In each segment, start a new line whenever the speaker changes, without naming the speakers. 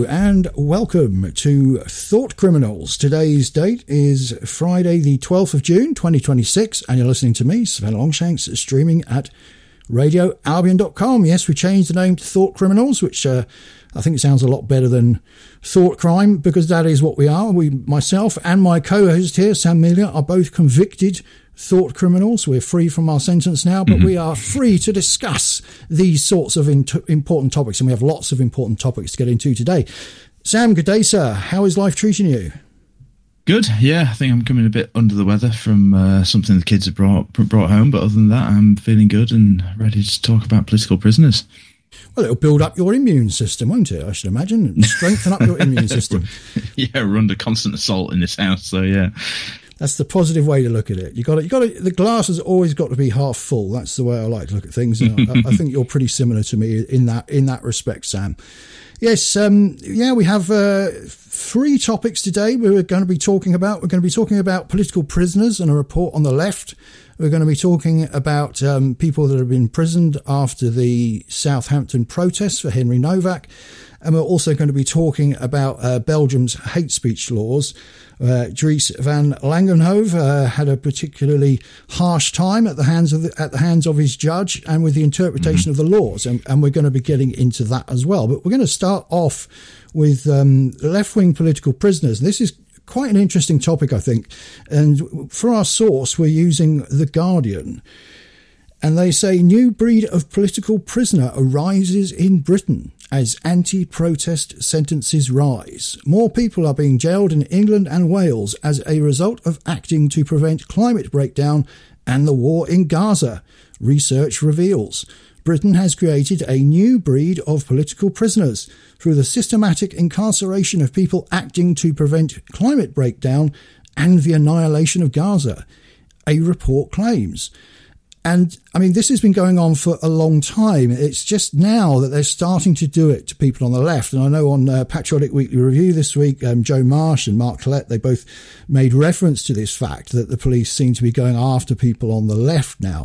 and welcome to Thought Criminals. Today's date is Friday the 12th of June 2026 and you're listening to me, Sven Longshanks, streaming at radioalbion.com. Yes, we changed the name to Thought Criminals, which I think sounds a lot better than Thought Crime, because that is what we are. Myself and my co-host here, Sam Miller, are both convicted thought criminals. We're free from our sentence now, but we are free to discuss these sorts of important topics, and we have lots of important topics to get into today. Sam, good day, sir. How is life treating you?
Good, yeah. I think I'm coming a bit under the weather from something the kids have brought home, but other than that, I'm feeling good and ready to talk about political prisoners.
Well, it'll build up your immune system, won't it? I should imagine, and strengthen up your immune system.
Yeah, we're under constant assault in this house, so yeah.
That's the positive way to look at it. The glass has always got to be half full. That's the way I like to look at things. And I think you're pretty similar to me in that respect, Sam. Yes, we have three topics today we're going to be talking about. We're going to be talking about political prisoners and a report on the left. We're going to be talking about people that have been imprisoned after the Southampton protests for Henry Novak. And we're also going to be talking about Belgium's hate speech laws. Dries van Langenhove had a particularly harsh time at the hands of his judge and with the interpretation of the laws, and we're going to be getting into that as well. But we're going to start off with left-wing political prisoners. This is quite an interesting topic, I think. And for our source, we're using The Guardian. And they say new breed of political prisoner arises in Britain as anti-protest sentences rise. More people are being jailed in England and Wales as a result of acting to prevent climate breakdown and the war in Gaza, research reveals. Britain has created a new breed of political prisoners through the systematic incarceration of people acting to prevent climate breakdown and the annihilation of Gaza, a report claims. And, I mean, this has been going on for a long time. It's just now that they're starting to do it to people on the left. And I know on Patriotic Weekly Review this week, Joe Marsh and Mark Collette, they both made reference to this fact that the police seem to be going after people on the left now,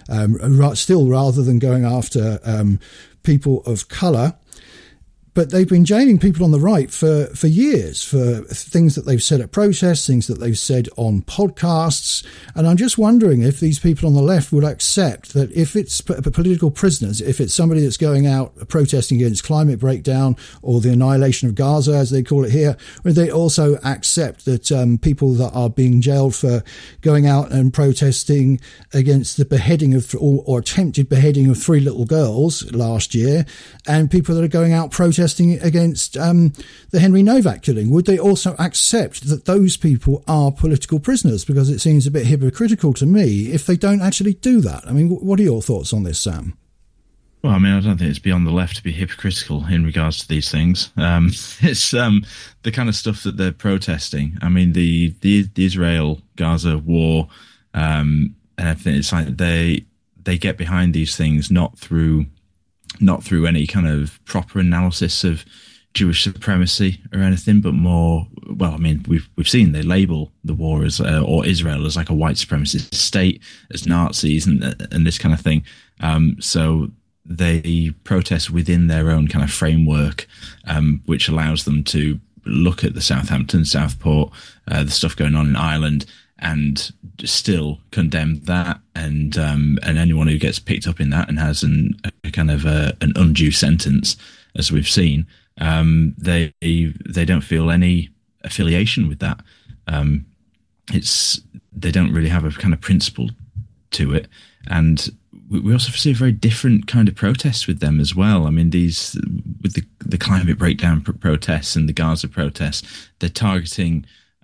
still rather than going after people of colour. But they've been jailing people on the right for years for things that they've said at protests, things that they've said on podcasts. And I'm just wondering if these people on the left would accept that if it's political prisoners, if it's somebody that's going out protesting against climate breakdown or the annihilation of Gaza, as they call it here, would they also accept that people that are being jailed for going out and protesting against the beheading of or attempted beheading of 3 little girls last year, and people that are going out protesting against the Henry Novak killing, would they also accept that those people are political prisoners? Because it seems a bit hypocritical to me if they don't actually do that. I mean, what are your thoughts on this, Sam?
Well, I mean, I don't think it's beyond the left to be hypocritical in regards to these things. It's the kind of stuff that they're protesting. I mean, the Israel-Gaza war and everything, it's like they get behind these things not through any kind of proper analysis of Jewish supremacy or anything, but more, well, I mean, we've seen they label the war as or Israel as like a white supremacist state, as Nazis and this kind of thing. So they protest within their own kind of framework, which allows them to look at the Southampton, Southport, the stuff going on in Ireland, and still condemn that, and anyone who gets picked up in that and has an undue sentence, as we've seen, they don't feel any affiliation with that. They don't really have a kind of principle to it, and we also see a very different kind of protests with them as well. I mean, these with the climate breakdown protests and the Gaza protests, they're targeting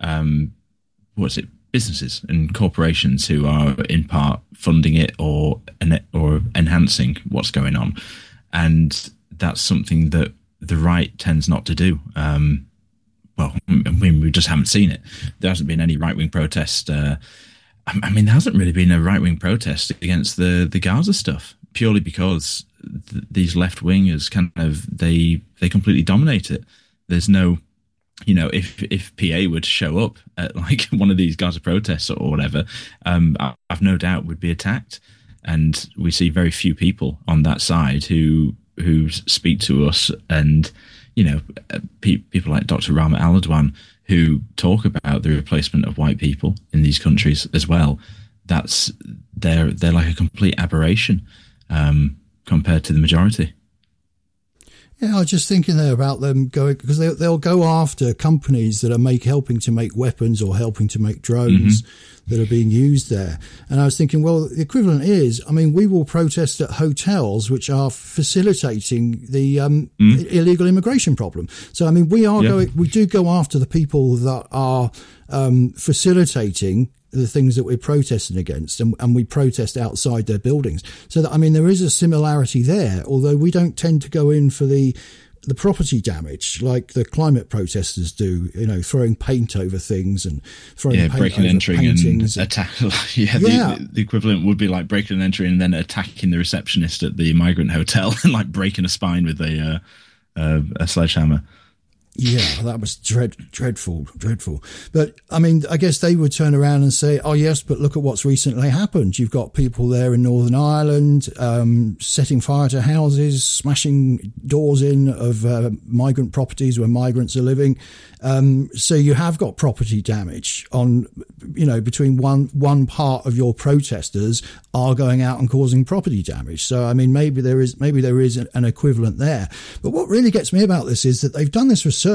businesses and corporations who are in part funding it or enhancing what's going on. And that's something that the right tends not to do. Well, I mean, we just haven't seen it. There hasn't been any right-wing protest. I mean, there hasn't really been a right-wing protest against the Gaza stuff, purely because these left-wingers they completely dominate it. There's no, if PA would show up at like one of these Gaza protests or whatever, I've no doubt would be attacked. And we see very few people on that side who speak to us and, people like Dr. Rahmat Al-Adwan, who talk about the replacement of white people in these countries as well. They're like a complete aberration compared to the majority.
Yeah, I was just thinking there about them going, because they'll go after companies that are helping to make weapons or helping to make drones that are being used there. And I was thinking, well, the equivalent is, we will protest at hotels which are facilitating the illegal immigration problem. So, we do go after the people that are facilitating the things that we're protesting against, and we protest outside their buildings. So that, there is a similarity there, although we don't tend to go in for the property damage like the climate protesters do, throwing paint over things and throwing paint
breaking
over
and entering
paintings
and attack. The equivalent would be like breaking and entering and then attacking the receptionist at the migrant hotel and like breaking a spine with a sledgehammer.
Yeah, that was dreadful. But I guess they would turn around and say, oh yes, but look at what's recently happened. You've got people there in Northern Ireland setting fire to houses, smashing doors in of migrant properties where migrants are living. So you have got property damage on, between one part of your protesters are going out and causing property damage. So, maybe there is an equivalent there. But what really gets me about this is that they've done this research,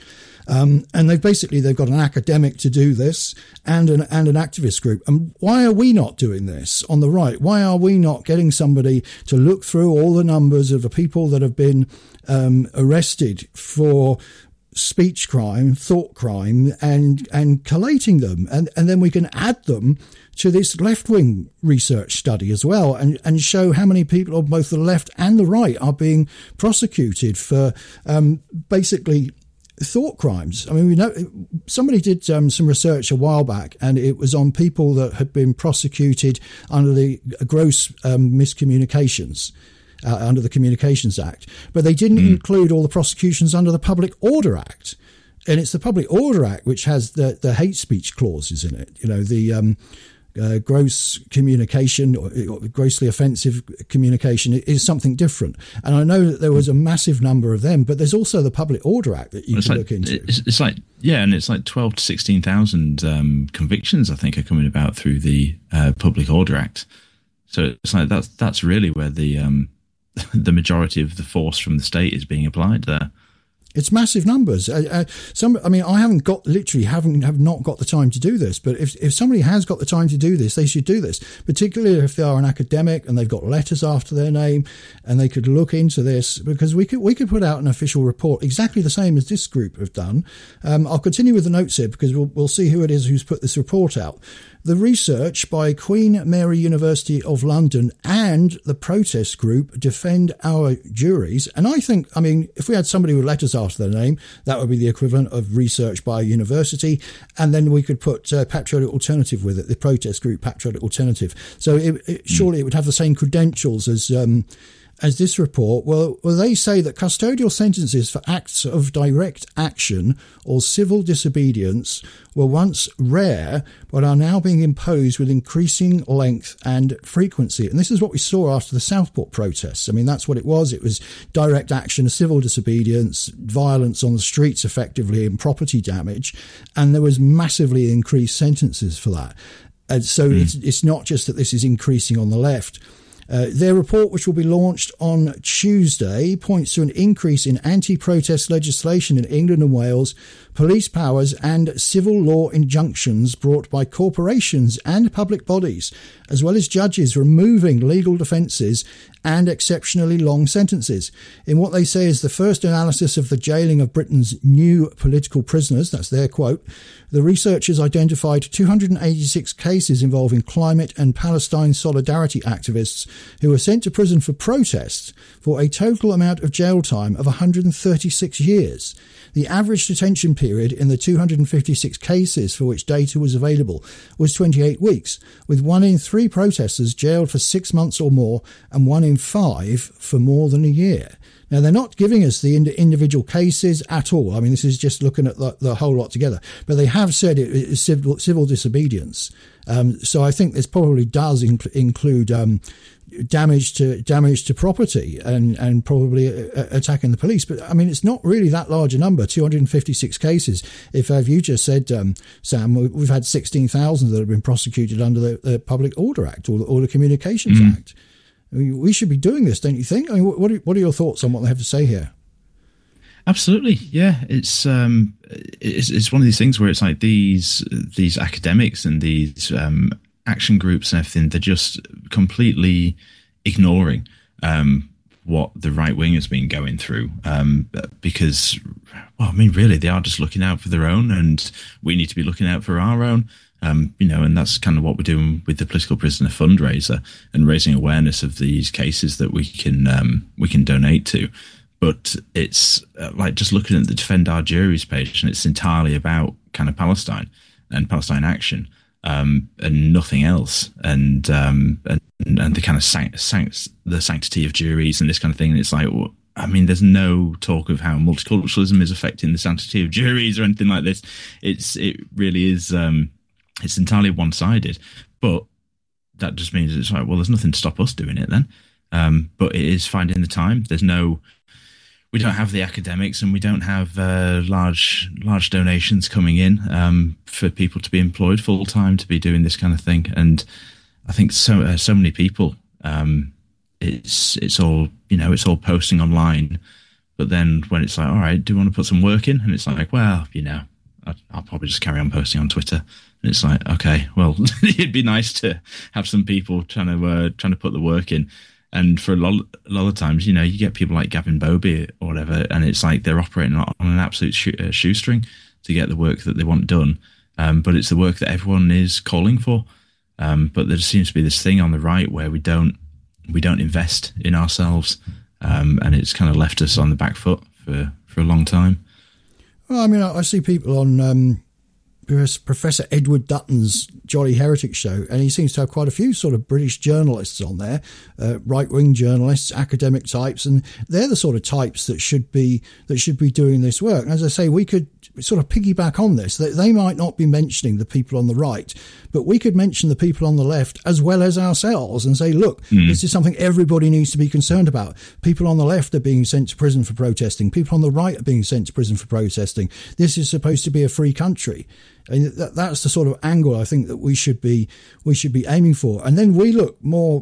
and they've got an academic to do this and an activist group. And why are we not doing this on the right? Why are we not getting somebody to look through all the numbers of the people that have been arrested for speech crime, thought crime, and collating them, and then we can add them to this left-wing research study as well, and show how many people on both the left and the right are being prosecuted for basically thought crimes. We know somebody did some research a while back, and it was on people that had been prosecuted under the gross miscommunications. Under the Communications Act, but they didn't include all the prosecutions under the Public Order Act. And it's the Public Order Act which has the hate speech clauses in it, the gross communication or grossly offensive communication is something different. And I know that there was a massive number of them, but there's also the Public Order Act that you can look into.
It's like 12 to 16,000 convictions, I think, are coming about through the Public Order Act. So it's like that's really where the majority of the force from the state is being applied there.
It's massive numbers. I haven't got the time to do this, but if somebody has got the time to do this, they should do this, particularly if they are an academic and they've got letters after their name, and they could look into this, because we could put out an official report exactly the same as this group have done. I'll continue with the notes here because we'll see who it is who's put this report out. The research by Queen Mary University of London and the protest group Defend Our Juries. And I think, if we had somebody with letters after their name, that would be the equivalent of research by a university. And then we could put Patriotic Alternative with it, the protest group Patriotic Alternative. So surely it would have the same credentials as this report. Well, they say that custodial sentences for acts of direct action or civil disobedience were once rare, but are now being imposed with increasing length and frequency. And this is what we saw after the Southport protests. That's what it was. It was direct action, civil disobedience, violence on the streets effectively, and property damage. And there was massively increased sentences for that. And so it's not just that this is increasing on the left. Their report, which will be launched on Tuesday, points to an increase in anti-protest legislation in England and Wales, police powers and civil law injunctions brought by corporations and public bodies, as well as judges removing legal defences and exceptionally long sentences. In what they say is the first analysis of the jailing of Britain's new political prisoners, that's their quote, the researchers identified 286 cases involving climate and Palestine solidarity activists who were sent to prison for protests for a total amount of jail time of 136 years. The average detention period in the 256 cases for which data was available was 28 weeks, with 1 in 3 protesters jailed for 6 months or more and 1 in 5 for more than a year. Now, they're not giving us the individual cases at all. This is just looking at the whole lot together. But they have said it is civil disobedience. So I think this probably does include damage to property and probably attacking the police. But I mean, it's not really that large a number. 256 cases. If you just said, Sam, we've had 16,000 that have been prosecuted under the Public Order Act or the Communications Act. I mean, we should be doing this, don't you think? I mean, what are your thoughts on what they have to say here?
Absolutely, yeah. It's one of these things where it's like these academics and these action groups and everything, they're just completely ignoring what the right wing has been going through, because, well, I mean, really, they are just looking out for their own, and we need to be looking out for our own. And that's kind of what we're doing with the Political Prisoner fundraiser and raising awareness of these cases that we can donate to. But it's like just looking at the Defend Our Juries page, and it's entirely about kind of Palestine and Palestine action, and nothing else. And the kind of the sanctity of juries and this kind of thing. And it's like, well, I mean, there's no talk of how multiculturalism is affecting the sanctity of juries or anything like this. It really is. It's entirely one-sided, but that just means it's like, well, there's nothing to stop us doing it then. But it is finding the time. We don't have the academics, and we don't have large donations coming in for people to be employed full time to be doing this kind of thing. And I think so many people, it's all posting online. But then when it's like, all right, do you want to put some work in? And it's like, well, I'll probably just carry on posting on Twitter. And it's like, okay, well, it'd be nice to have some people trying to put the work in. And for a lot of times, you get people like Gavin Bobby or whatever, and it's like they're operating on an absolute shoestring to get the work that they want done. But it's the work that everyone is calling for. But there seems to be this thing on the right where we don't invest in ourselves, and it's kind of left us on the back foot for a long time.
Well, I mean, I see people on Professor Edward Dutton's Jolly Heretic show, and he seems to have quite a few sort of British journalists on there, right-wing journalists, academic types, and they're the sort of types that should be doing this work. And as I say, we could sort of piggyback on this. They might not be mentioning the people on the right, but we could mention the people on the left as well as ourselves and say, look, this is something everybody needs to be concerned about. People on the left are being sent to prison for protesting. People on the right are being sent to prison for protesting. This is supposed to be a free country. And that's the sort of angle I think that we should be aiming for. And then we look more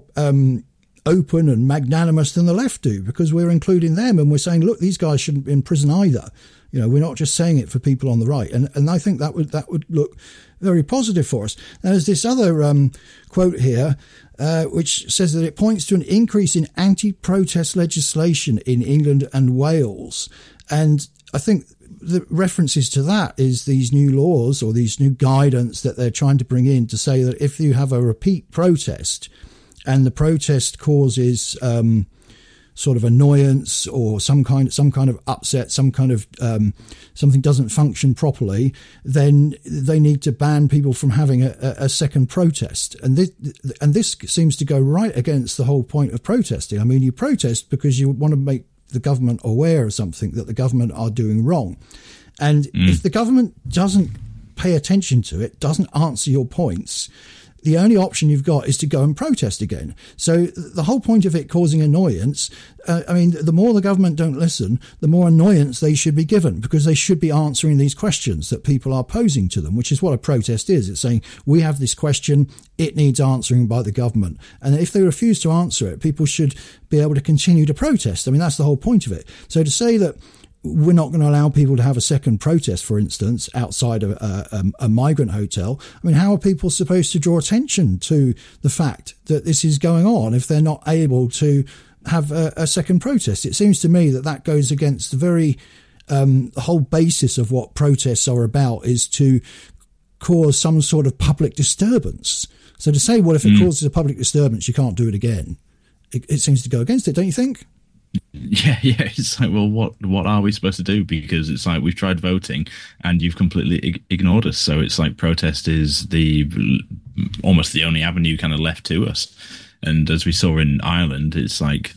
open and magnanimous than the left do, because we're including them and we're saying, look, these guys shouldn't be in prison either. We're not just saying it for people on the right. And I think that would look very positive for us. Now, there's this other quote here, which says that it points to an increase in anti-protest legislation in England and Wales. And I think the references to that is these new laws or these new guidance that they're trying to bring in to say that if you have a repeat protest and the protest causes sort of annoyance or some kind of upset, some kind of something doesn't function properly, then they need to ban people from having a second protest. And this seems to go right against the whole point of protesting. I mean, you protest because you want to make the government aware of something that the government are doing wrong. And if the government doesn't pay attention to it, doesn't answer your points, the only option you've got is to go and protest again. So the whole point of it causing annoyance, the more the government don't listen, the more annoyance they should be given, because they should be answering these questions that people are posing to them, which is what a protest is. It's saying, we have this question, it needs answering by the government. And if they refuse to answer it, people should be able to continue to protest. I mean, that's the whole point of it. So to say that we're not going to allow people to have a second protest, for instance, outside of a migrant hotel. I mean, how are people supposed to draw attention to the fact that this is going on if they're not able to have a second protest? It seems to me that goes against the very the whole basis of what protests are about, is to cause some sort of public disturbance. So to say, well, if it causes a public disturbance, you can't do it again, it seems to go against it, don't you think?
Yeah. It's like, well, what are we supposed to do? Because it's like, we've tried voting and you've completely ignored us. So it's like protest is almost the only avenue kind of left to us. And as we saw in Ireland, it's like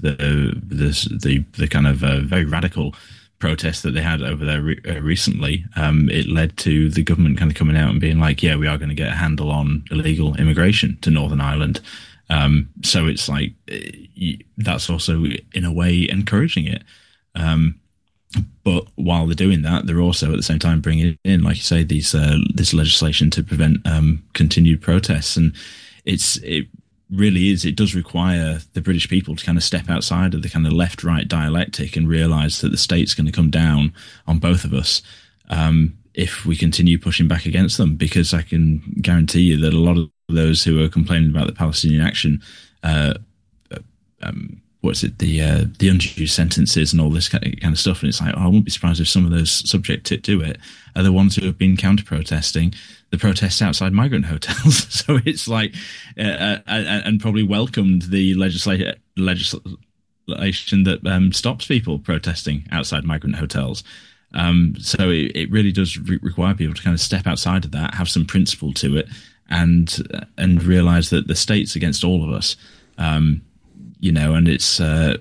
the kind of very radical protest that they had over there recently. It led to the government kind of coming out and being like, yeah, we are going to get a handle on illegal immigration to Northern Ireland. So it's like that's also in a way encouraging it. But while they're doing that, they're also at the same time bringing in, like you say, this legislation to prevent continued protests. And it really is. It does require the British people to kind of step outside of the kind of left-right dialectic and realise that the state's going to come down on both of us if we continue pushing back against them. Because I can guarantee you that a lot of those who are complaining about the Palestinian action, the undue sentences and all this kind of stuff, and it's like, I wouldn't be surprised if some of those subject to it are the ones who have been counter-protesting the protests outside migrant hotels. So it's like, and probably welcomed the legislation that stops people protesting outside migrant hotels. So it really does require people to kind of step outside of that, have some principle to it, and realise that the state's against all of us. And it's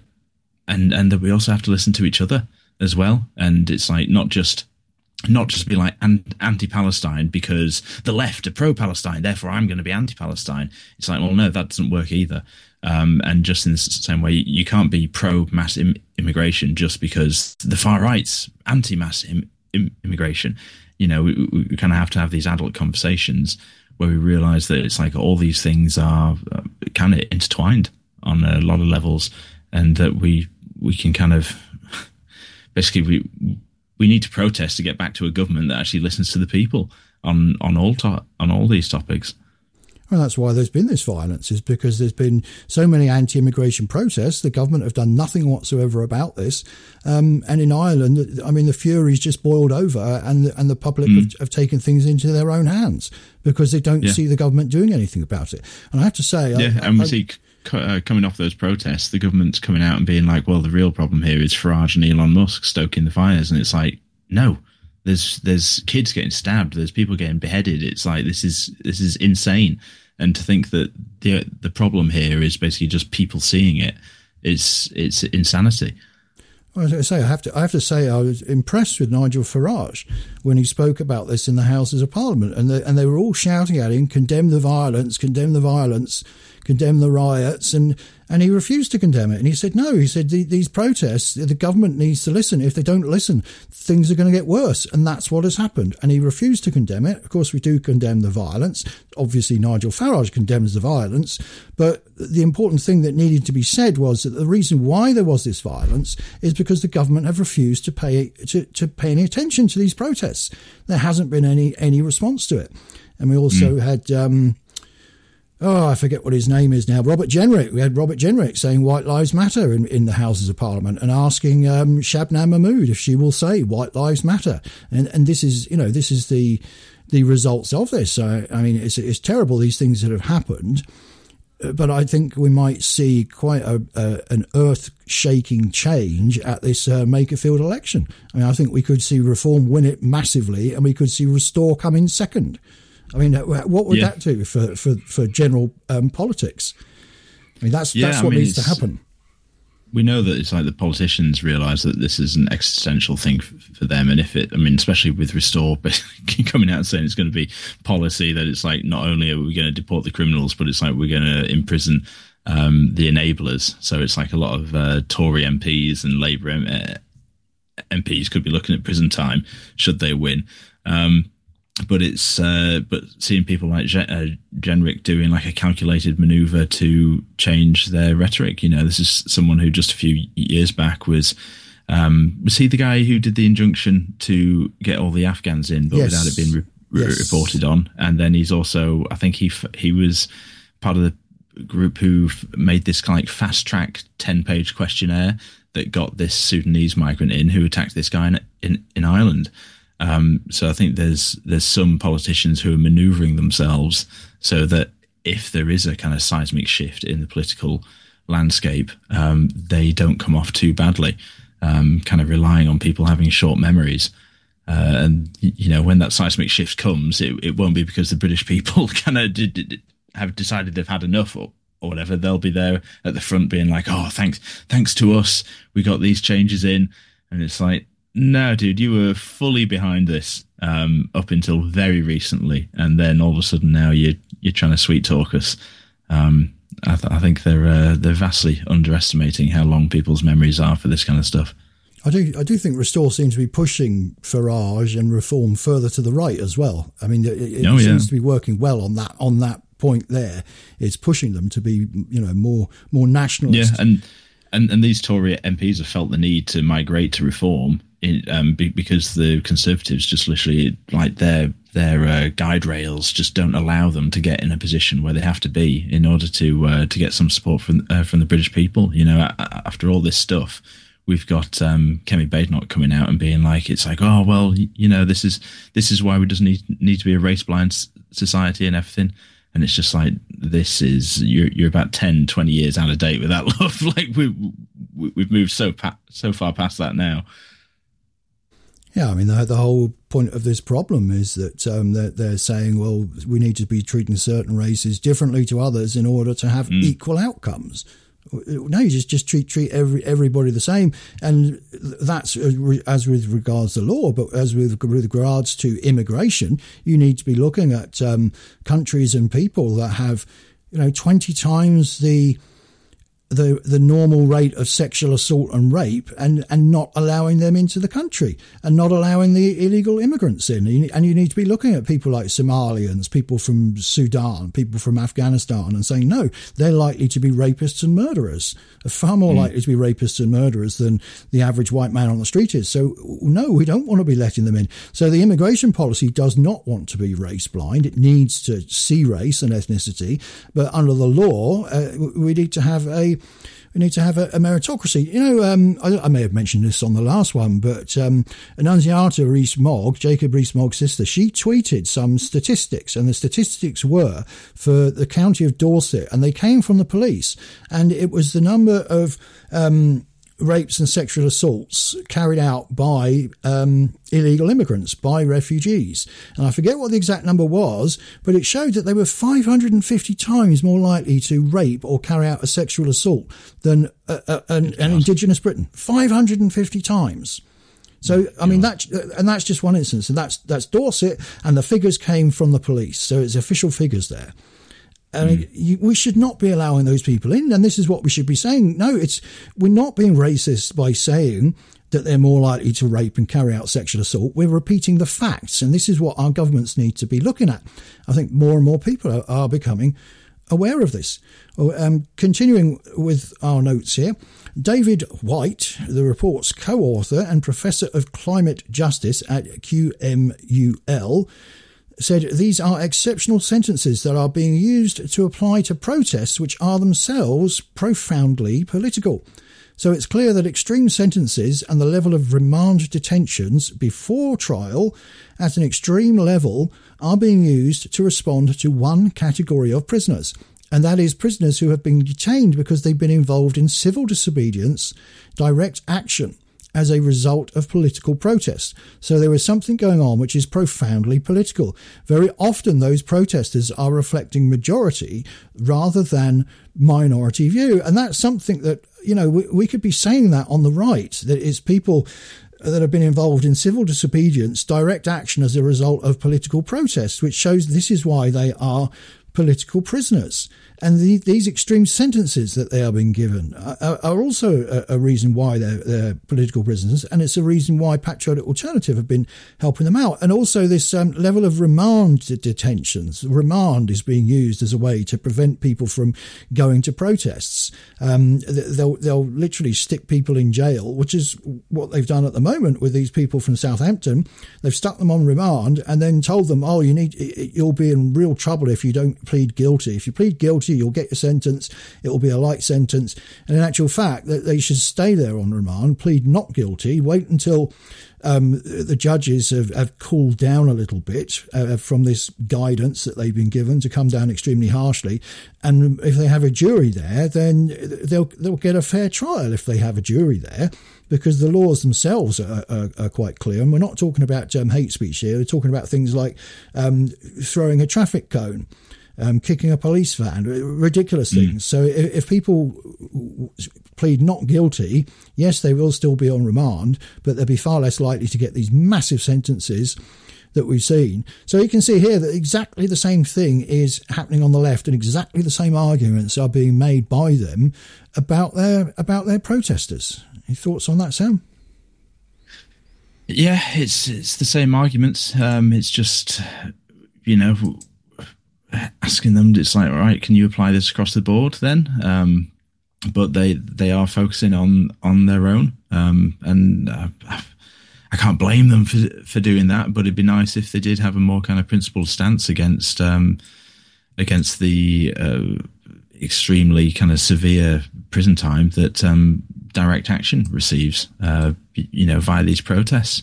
and that we also have to listen to each other as well. And it's like not just be like anti-Palestine because the left are pro-Palestine, therefore I'm going to be anti-Palestine. It's like, well, no, that doesn't work either. And just in the same way, you can't be pro-mass immigration just because the far right's anti-mass immigration. We kind of have to have these adult conversations where we realise that it's like all these things are kind of intertwined on a lot of levels, and that we can kind of basically we need to protest to get back to a government that actually listens to the people on all these topics.
Well, that's why there's been this violence, is because there's been so many anti-immigration protests. The government have done nothing whatsoever about this. And in Ireland, I mean, the fury's just boiled over, and the public have taken things into their own hands because they don't see the government doing anything about it. And I have to say...
we see coming off those protests, the government's coming out and being like, well, the real problem here is Farage and Elon Musk stoking the fires. And it's like, no. There's kids getting stabbed. There's people getting beheaded. It's like this is insane. And to think that the problem here is basically just people seeing it, it's insanity.
Well, I have to say I was impressed with Nigel Farage when he spoke about this in the Houses of Parliament, and they were all shouting at him, condemn the violence, condemn the violence, condemn the riots, and he refused to condemn it. And he said, no, he said, these protests, the government needs to listen. If they don't listen, things are going to get worse. And that's what has happened. And he refused to condemn it. Of course, we do condemn the violence. Obviously, Nigel Farage condemns the violence. But the important thing that needed to be said was that the reason why there was this violence is because the government have refused to pay any attention to these protests. There hasn't been any response to it. And we also had... I forget what his name is now. Robert Jenrick. We had Robert Jenrick saying White Lives Matter in the Houses of Parliament, and asking Shabnam Mahmood if she will say White Lives Matter. And this is the results of this. I mean, it's terrible, these things that have happened. But I think we might see quite an earth-shaking change at this Makerfield election. I mean, I think we could see Reform win it massively, and we could see Restore come in second. I mean, what would that do for general politics? I mean, that's what needs to happen.
We know that it's like the politicians realise that this is an existential thing for them, and especially with Restore coming out and saying it's going to be policy, that it's like not only are we going to deport the criminals, but it's like we're going to imprison the enablers. So it's like a lot of Tory MPs and Labour MPs could be looking at prison time should they win. But seeing people like Jenrick doing like a calculated manoeuvre to change their rhetoric. This is someone who just a few years back was he the guy who did the injunction to get all the Afghans in, but without it being reported on? And then he's also, I think he was part of the group who made this kind of like fast track 10-page questionnaire that got this Sudanese migrant in who attacked this guy in Ireland. So I think there's some politicians who are manoeuvring themselves so that if there is a kind of seismic shift in the political landscape, they don't come off too badly, kind of relying on people having short memories. And, when that seismic shift comes, it won't be because the British people kind of have decided they've had enough or whatever. They'll be there at the front being like, oh, thanks to us, we got these changes in. And it's like, no, dude, you were fully behind this up until very recently, and then all of a sudden now you're trying to sweet talk us. I think they're vastly underestimating how long people's memories are for this kind of stuff.
I do think Restore seems to be pushing Farage and Reform further to the right as well. I mean, it seems to be working well on that point there. It's pushing them to be, more nationalist.
Yeah, and these Tory MPs have felt the need to migrate to Reform because the Conservatives just literally, like, their guide rails just don't allow them to get in a position where they have to be in order to get some support from the British people. After all this stuff, we've got Kemi Badenoch coming out and being like, it's like, oh well, this is why we just need to be a race blind society and everything. And it's just like, this is, you're about 10, 20 years out of date with that love. Like we've moved so far past that now.
Yeah, I mean, the whole point of this problem is that they're saying, well, we need to be treating certain races differently to others in order to have equal outcomes. No, you just treat everybody the same, and that's as with regards to law. But as with regards to immigration, you need to be looking at countries and people that have 20 times the normal rate of sexual assault and rape, and not allowing them into the country, and not allowing the illegal immigrants in. And you need to be looking at people like Somalians, people from Sudan, people from Afghanistan, and saying, no, they're likely to be rapists and murderers, far more likely to be rapists and murderers than the average white man on the street is. So no, we don't want to be letting them in. So the immigration policy does not want to be race blind. It needs to see race and ethnicity, but under the law, we need to have a meritocracy. I may have mentioned this on the last one, but Annunziata Rees-Mogg, Jacob Rees-Mogg's sister, she tweeted some statistics, and the statistics were for the county of Dorset, and they came from the police, and it was the number of rapes and sexual assaults carried out by illegal immigrants, by refugees. And I forget what the exact number was, but it showed that they were 550 times more likely to rape or carry out a sexual assault than an indigenous Briton. 550 times. So, I mean, that's just one instance. And that's Dorset, and the figures came from the police. So it's official figures there. I mean, we should not be allowing those people in, and this is what we should be saying. No, we're not being racist by saying that they're more likely to rape and carry out sexual assault. We're repeating the facts, and this is what our governments need to be looking at. I think more and more people are becoming aware of this. Continuing with our notes here, David White, the report's co-author and Professor of Climate Justice at QMUL, said these are exceptional sentences that are being used to apply to protests which are themselves profoundly political. So it's clear that extreme sentences and the level of remand detentions before trial at an extreme level are being used to respond to one category of prisoners, and that is prisoners who have been detained because they've been involved in civil disobedience, direct action, as a result of political protest. So there is something going on which is profoundly political. Very often those protesters are reflecting majority rather than minority view. And that's something that, we could be saying that on the right, that it's people that have been involved in civil disobedience, direct action as a result of political protest, which shows this is why they are political prisoners. And these extreme sentences that they are being given are also a reason why they're political prisoners, and it's a reason why Patriotic Alternative have been helping them out. And also this level of remand detentions. Remand is being used as a way to prevent people from going to protests. They'll literally stick people in jail, which is what they've done at the moment with these people from Southampton. They've stuck them on remand and then told them, you'll be in real trouble if you don't plead guilty. If you plead guilty, you'll get your sentence. It will be a light sentence. And in actual fact, that they should stay there on remand, plead not guilty, wait until the judges have cooled down a little bit from this guidance that they've been given to come down extremely harshly. And if they have a jury there, then they'll get a fair trial if they have a jury there, because the laws themselves are quite clear. And we're not talking about hate speech here. We're talking about things like throwing a traffic cone, kicking a police van, ridiculous things. So if people plead not guilty, yes, they will still be on remand, but they'll be far less likely to get these massive sentences that we've seen. So you can see here that exactly the same thing is happening on the left, and exactly the same arguments are being made by them about their protesters. Any thoughts on that, Sam?
Yeah, it's the same arguments. It's just, you know, asking them, it's like, all right, can you apply this across the board then? But they are focusing on their own, and I can't blame them for doing that. But it'd be nice if they did have a more kind of principled stance against the extremely kind of severe prison time that Direct Action receives, you know, via these protests.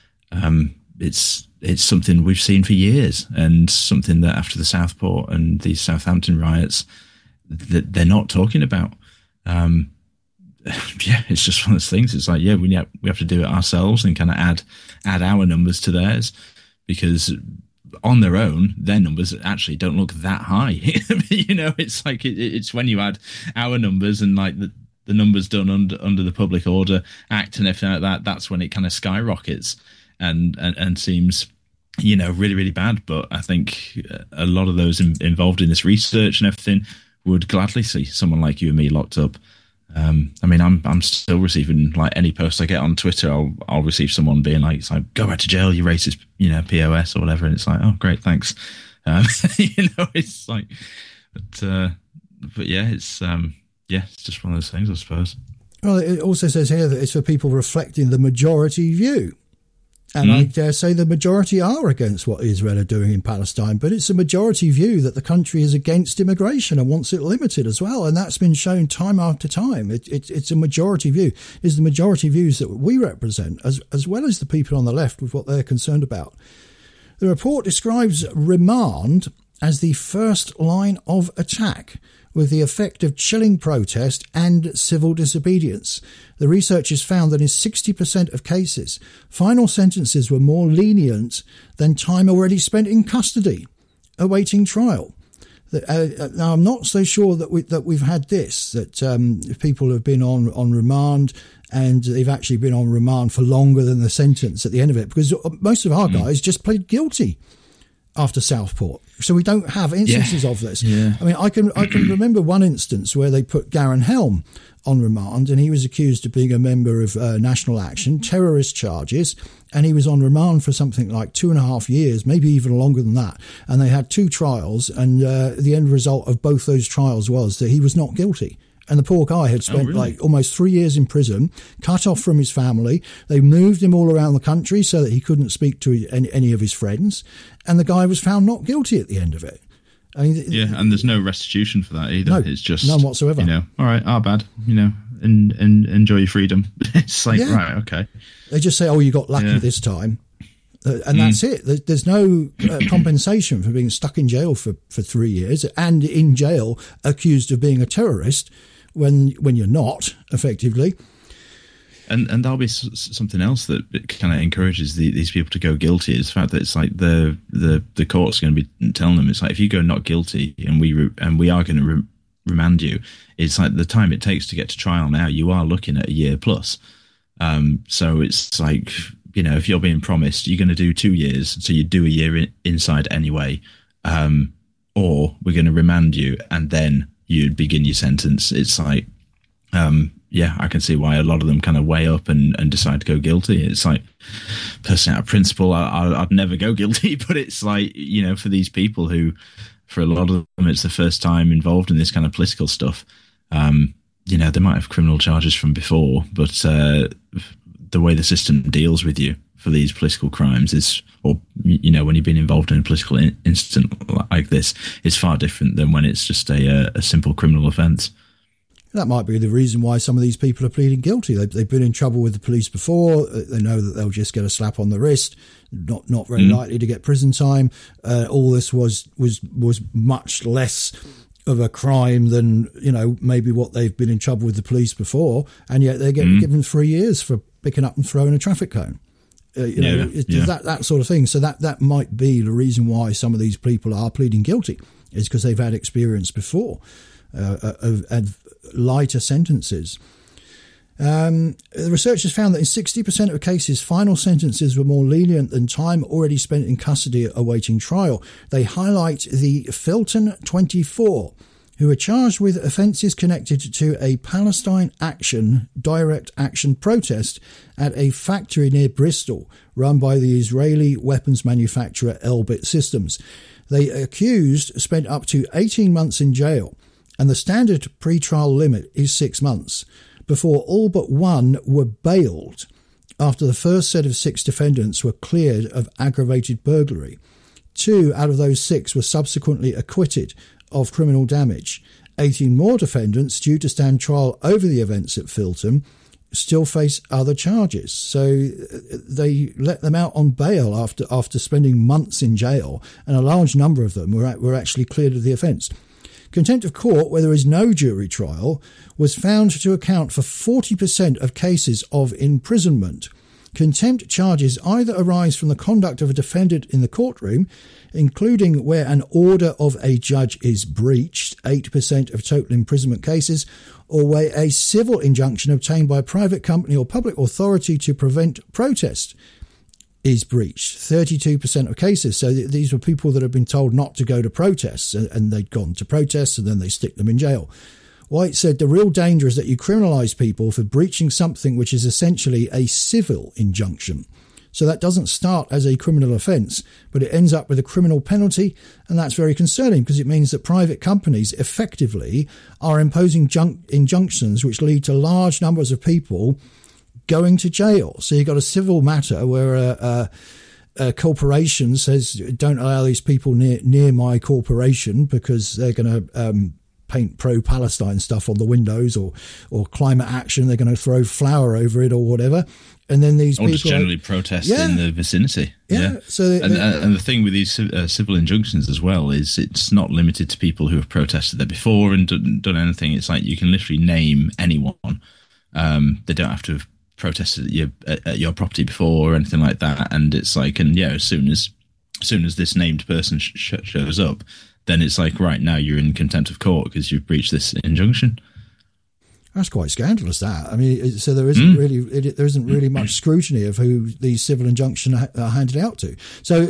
It's something we've seen for years, and something that after the Southport and the Southampton riots that they're not talking about. Yeah, it's just one of those things. It's like, yeah, we have to do it ourselves and kind of add our numbers to theirs, because on their own, their numbers actually don't look that high. You know, it's like it's when you add our numbers and like the numbers done under the Public Order Act and everything like that, that's when it kind of skyrockets and seems, you know, really, really bad. But I think a lot of those involved in this research and everything would gladly see someone like you and me locked up. I mean, I'm still receiving, like, any post I get on Twitter, I'll receive someone being like, it's like, go back to jail, you racist, you know, POS or whatever. And it's like, oh, great, thanks. You know, it's like, but yeah, it's just one of those things, I suppose. Well,
it also says here that it's for people reflecting the majority view. And I dare say the majority are against what Israel are doing in Palestine, but it's a majority view that the country is against immigration and wants it limited as well. And that's been shown time after time. It's a majority view. It's the majority views that we represent, as well as the people on the left with what they're concerned about. The report describes remand as the first line of attack, with the effect of chilling protest and civil disobedience. The researchers found that in 60% of cases, final sentences were more lenient than time already spent in custody, awaiting trial. Now, I'm not so sure that we've had this, that people have been on remand and they've actually been on remand for longer than the sentence at the end of it, because most of our guys just pled guilty after Southport. So we don't have instances of this. Yeah. I mean, I can remember one instance where they put Garen Helm on remand, and he was accused of being a member of National Action, terrorist charges, and he was on remand for something like 2.5 years, maybe even longer than that. And they had 2 trials, and the end result of both those trials was that he was not guilty. And the poor guy had spent like almost 3 years in prison, cut off from his family. They moved him all around the country so that he couldn't speak to any of his friends. And the guy was found not guilty at the end of it. I mean,
yeah, and there's no restitution for that either.
No,
it's just
none whatsoever.
You know, all right, our bad. You know, and enjoy your freedom. It's like, right, okay.
They just say, oh, you got lucky this time. And that's it. There's no compensation for being stuck in jail for 3 years and in jail accused of being a terrorist when you're not, effectively.
And that'll be something else that kind of encourages these people to go guilty, is the fact that it's like the court's going to be telling them, it's like, if you go not guilty and we are going to remand you, it's like the time it takes to get to trial now, you are looking at a year plus. So it's like, you know, if you're being promised you're going to do 2 years, so you do a year inside anyway, or we're going to remand you and then you'd begin your sentence. It's like, yeah, I can see why a lot of them kind of weigh up and decide to go guilty. It's like, personally, out of principle, I'd never go guilty, but it's like, you know, for these people who, for a lot of them, it's the first time involved in this kind of political stuff. You know, they might have criminal charges from before, but the way the system deals with you for these political crimes is, or, you know, when you've been involved in a political incident like this, is far different than when it's just a simple criminal offence.
That might be the reason why some of these people are pleading guilty. They've been in trouble with the police before. They know that they'll just get a slap on the wrist, not very likely to get prison time. All this was much less of a crime than, you know, maybe what they've been in trouble with the police before, and yet they're getting given 3 years for picking up and throwing a traffic cone. That sort of thing. So that might be the reason why some of these people are pleading guilty, is because they've had experience before of lighter sentences. The researchers found that in 60% of cases, final sentences were more lenient than time already spent in custody awaiting trial. They highlight the Filton 24, who are charged with offences connected to a Palestine Action direct action protest at a factory near Bristol, run by the Israeli weapons manufacturer Elbit Systems. The accused spent up to 18 months in jail, and the standard pre-trial limit is 6 months, before all but one were bailed after the first set of 6 defendants were cleared of aggravated burglary. 2 out of those 6 were subsequently acquitted of criminal damage. 18 more defendants, due to stand trial over the events at Filton, still face other charges. So they let them out on bail after spending months in jail, and a large number of them were actually cleared of the offence. Contempt of court, where there is no jury trial, was found to account for 40% of cases of imprisonment. Contempt charges either arise from the conduct of a defendant in the courtroom, including where an order of a judge is breached, 8% of total imprisonment cases, or where a civil injunction obtained by a private company or public authority to prevent protest is breached, 32% of cases. So these were people that had been told not to go to protests, and they'd gone to protests, and then they stick them in jail. White said the real danger is that you criminalise people for breaching something which is essentially a civil injunction. So that doesn't start as a criminal offence, but it ends up with a criminal penalty, and that's very concerning because it means that private companies effectively are imposing injunctions which lead to large numbers of people going to jail. So you've got a civil matter where a corporation says, don't allow these people near my corporation because they're going to paint pro-Palestine stuff on the windows, or climate action, they're going to throw flour over it or whatever. And then these people
just generally protest in the vicinity.
Yeah. So
and the thing with these civil injunctions as well is it's not limited to people who have protested there before and done anything. It's like you can literally name anyone. They don't have to have protested at your property before or anything like that. And it's like, and yeah, as soon as this named person shows up, then it's like, right, now you're in contempt of court because you've breached this injunction.
That's quite scandalous, that. I mean, so there isn't really much scrutiny of who these civil injunctions are handed out to. So,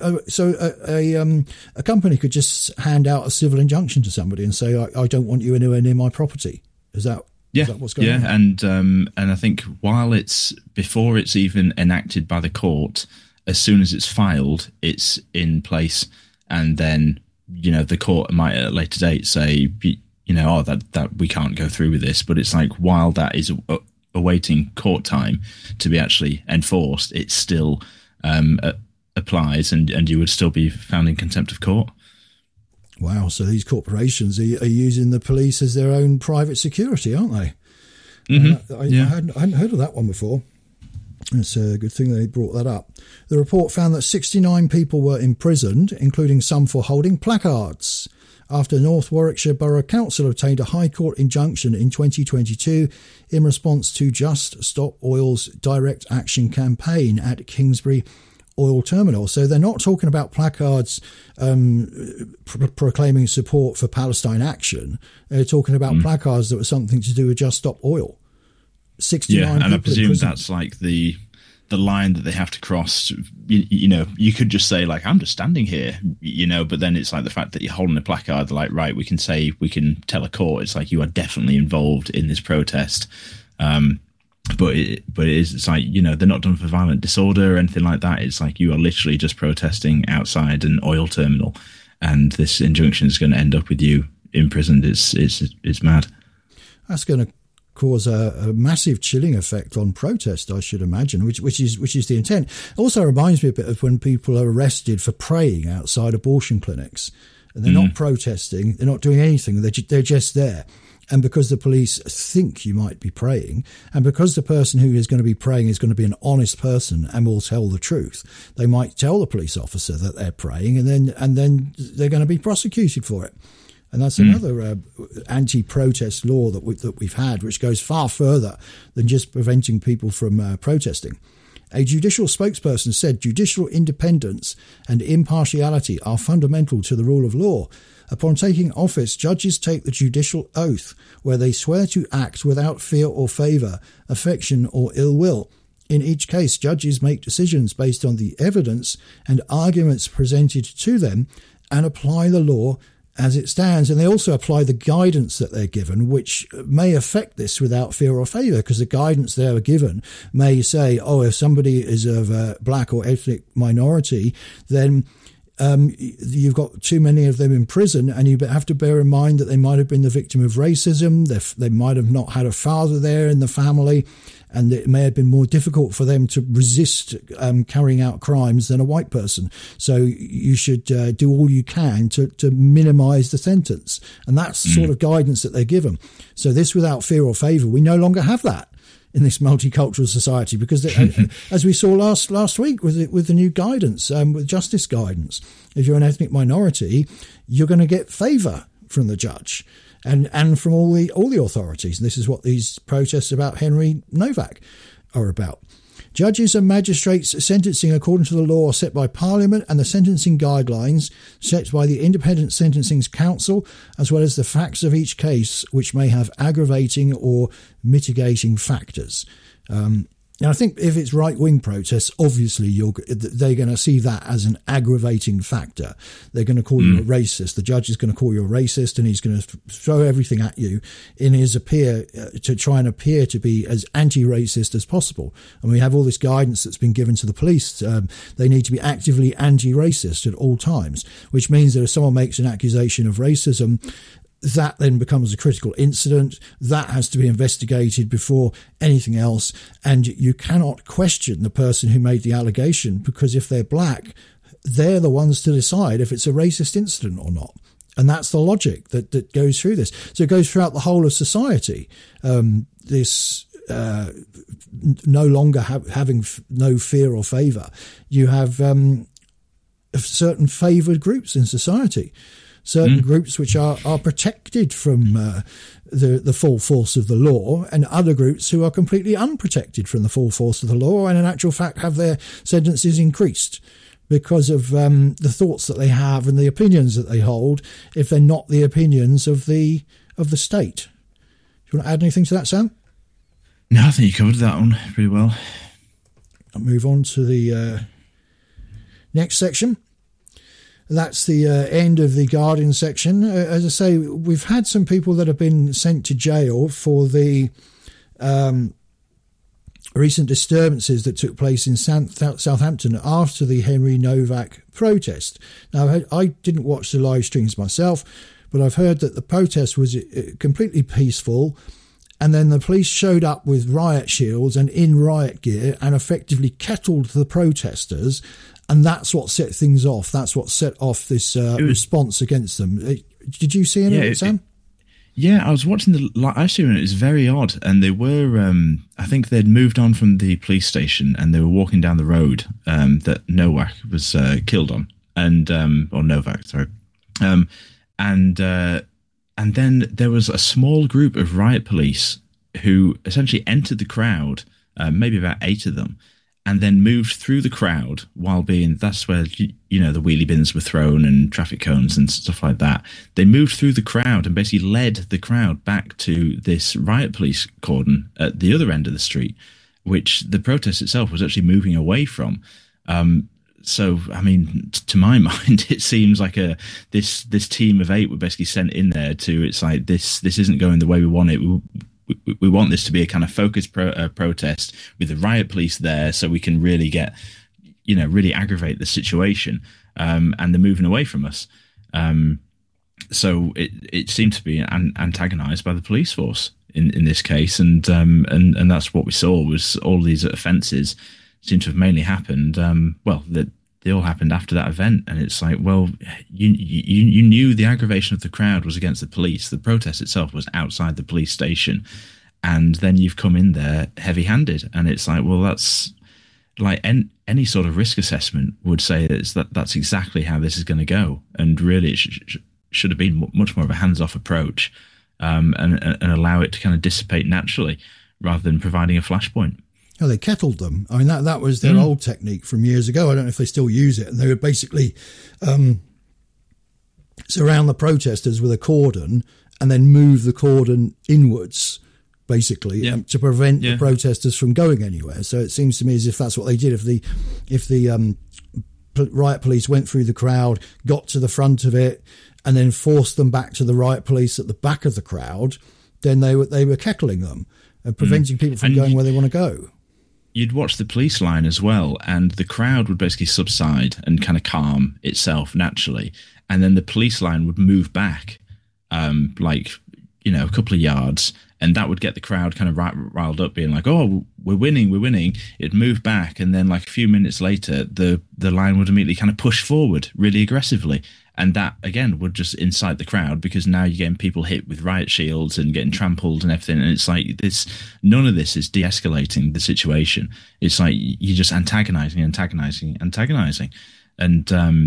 a company could just hand out a civil injunction to somebody and say, "I don't want you anywhere near my property." Is that what's going on?
Yeah, and I think before it's even enacted by the court, as soon as it's filed, it's in place, and then the court might at a later date say, that we can't go through with this. But it's like, while that is awaiting court time to be actually enforced, it still applies, and you would still be found in contempt of court.
Wow, so these corporations are using the police as their own private security, aren't they?
Mm-hmm.
I hadn't heard of that one before. It's a good thing they brought that up. The report found that 69 people were imprisoned, including some for holding placards, after North Warwickshire Borough Council obtained a High Court injunction in 2022 in response to Just Stop Oil's direct action campaign at Kingsbury Oil Terminal. So they're not talking about placards proclaiming support for Palestine Action. They're talking about placards that were something to do with Just Stop Oil. 69 people.
And I presume that's like the line that they have to cross. You could just say, like, I'm just standing here, but then it's like the fact that you're holding a placard, like, right, we can tell a court, it's like you are definitely involved in this protest. But it's like, they're not done for violent disorder or anything like that. It's like you are literally just protesting outside an oil terminal, and this injunction is going to end up with you imprisoned. It's mad.
That's going to cause a massive chilling effect on protest, I should imagine, which is the intent. It also reminds me a bit of when people are arrested for praying outside abortion clinics, and they're not protesting, they're not doing anything, they're just there. And because the police think you might be praying, and because the person who is going to be praying is going to be an honest person and will tell the truth, they might tell the police officer that they're praying, and then they're going to be prosecuted for it. And that's another anti-protest law that we've had, which goes far further than just preventing people from protesting. A judicial spokesperson said judicial independence and impartiality are fundamental to the rule of law. Upon taking office, judges take the judicial oath, where they swear to act without fear or favour, affection or ill will. In each case, judges make decisions based on the evidence and arguments presented to them and apply the law as it stands. And they also apply the guidance that they're given, which may affect this without fear or favour, because the guidance they are given may say, if somebody is of a black or ethnic minority, then you've got too many of them in prison, and you have to bear in mind that they might have been the victim of racism. They might have not had a father there in the family, and it may have been more difficult for them to resist carrying out crimes than a white person. So you should do all you can to minimise the sentence. And that's the sort of guidance that they're given. So this without fear or favour, we no longer have that in this multicultural society, because as we saw last week with the new guidance, with justice guidance, if you're an ethnic minority, you're going to get favour from the judge and from all the authorities. And this is what these protests about Henry Novak are about. Judges and magistrates sentencing according to the law set by Parliament and the sentencing guidelines set by the Independent Sentencing Council, as well as the facts of each case, which may have aggravating or mitigating factors. Now, I think if it's right-wing protests, obviously they're going to see that as an aggravating factor. They're going to call you a racist. The judge is going to call you a racist, and he's going to throw everything at you in his to try and appear to be as anti-racist as possible. And we have all this guidance that's been given to the police. They need to be actively anti-racist at all times, which means that if someone makes an accusation of racism, that then becomes a critical incident. That has to be investigated before anything else. And you cannot question the person who made the allegation, because if they're black, they're the ones to decide if it's a racist incident or not. And that's the logic that goes through this. So it goes throughout the whole of society. This no longer having no fear or favour. You have certain favoured groups in society. Certain groups which are protected from the full force of the law, and other groups who are completely unprotected from the full force of the law, and in actual fact have their sentences increased because of the thoughts that they have and the opinions that they hold, if they're not the opinions of the state. Do you want to add anything to that, Sam?
No, I think you covered that one pretty well.
I'll move on to the next section. That's the end of the Guardian section. As I say, we've had some people that have been sent to jail for the recent disturbances that took place in Southampton after the Henry Novak protest. Now, I didn't watch the live streams myself, but I've heard that the protest was completely peaceful, and then the police showed up with riot shields and in riot gear and effectively kettled the protesters. And that's what set things off. That's what set off this response against them. Did you see any of it, Sam?
I was watching the live stream, and it was very odd. And they were, I think they'd moved on from the police station, and they were walking down the road that Novak was killed on, or Novak, sorry. And then there was a small group of riot police who essentially entered the crowd, maybe about 8 of them, and then moved through the crowd that's where, the wheelie bins were thrown and traffic cones and stuff like that. They moved through the crowd and basically led the crowd back to this riot police cordon at the other end of the street, which the protest itself was actually moving away from. So, I mean, to my mind, it seems like this team of 8 were basically sent in there it's like, this isn't going the way we want it. We want this to be a kind of focused protest with the riot police there, so we can really get, really aggravate the situation. And they're moving away from us. So it seemed to be antagonised by the police force in this case, and that's what we saw was all these offences seem to have mainly happened. They all happened after that event, and it's like, well, you knew the aggravation of the crowd was against the police. The protest itself was outside the police station, and then you've come in there heavy-handed, and it's like, well, that's like any sort of risk assessment would say that's exactly how this is going to go, and really it should have been much more of a hands-off approach, and allow it to kind of dissipate naturally rather than providing a flashpoint.
Oh, they kettled them. I mean, that was their old technique from years ago. I don't know if they still use it. And they would basically surround the protesters with a cordon and then move the cordon inwards, basically, to prevent the protesters from going anywhere. So it seems to me as if that's what they did. If the riot police went through the crowd, got to the front of it, and then forced them back to the riot police at the back of the crowd, then they were kettling them and preventing people from going where they want to go.
You'd watch the police line as well, and the crowd would basically subside and kind of calm itself naturally, and then the police line would move back, a couple of yards, and that would get the crowd kind of riled up, being like, "Oh, we're winning." It'd move back, and then like a few minutes later, the line would immediately kind of push forward really aggressively. And that, again, would just incite the crowd, because now you're getting people hit with riot shields and getting trampled and everything. And it's like this, none of this is de-escalating the situation. It's like you're just antagonizing. And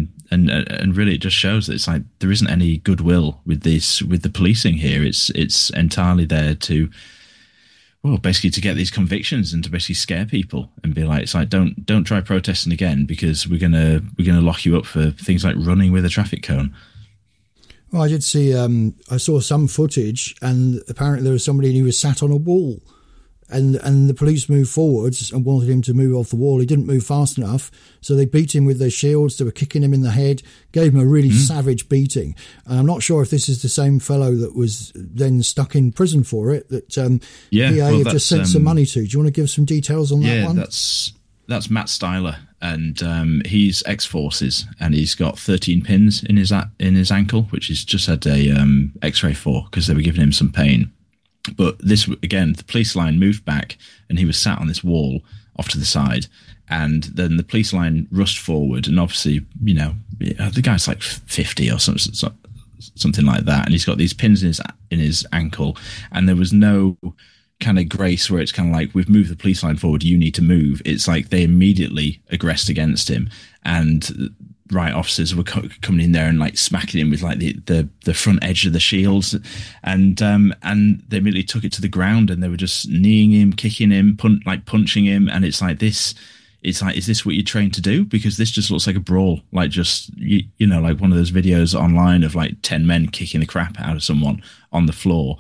really it just shows that it's like there isn't any goodwill with the policing here. It's entirely there to, well, basically to get these convictions and to basically scare people and be like, it's like, don't try protesting again, because we're gonna lock you up for things like running with a traffic cone.
Well, I did see, I saw some footage, and apparently there was somebody who was sat on a wall, and the police moved forwards and wanted him to move off the wall. He didn't move fast enough, so they beat him with their shields. They were kicking him in the head, gave him a really savage beating. And I'm not sure if this is the same fellow that was then stuck in prison for it, that PA have just sent some money to. Do you want to give some details on that one?
Yeah, that's Matt Styler, and he's ex-forces, and he's got 13 pins in his ankle, which he's just had a X-ray for, because they were giving him some pain. But this, again, the police line moved back, and he was sat on this wall off to the side. And then the police line rushed forward, and obviously, the guy's like 50 or something like that, and he's got these pins in his ankle, and there was no kind of grace where it's kind of like, we've moved the police line forward, you need to move. It's like they immediately aggressed against him, and riot officers were coming in there and like smacking him with like the front edge of the shields, and they immediately took it to the ground, and they were just kneeing him, kicking him, punching him. And it's like this, it's like, is this what you're trained to do? Because this just looks like a brawl, like just like one of those videos online of like 10 men kicking the crap out of someone on the floor.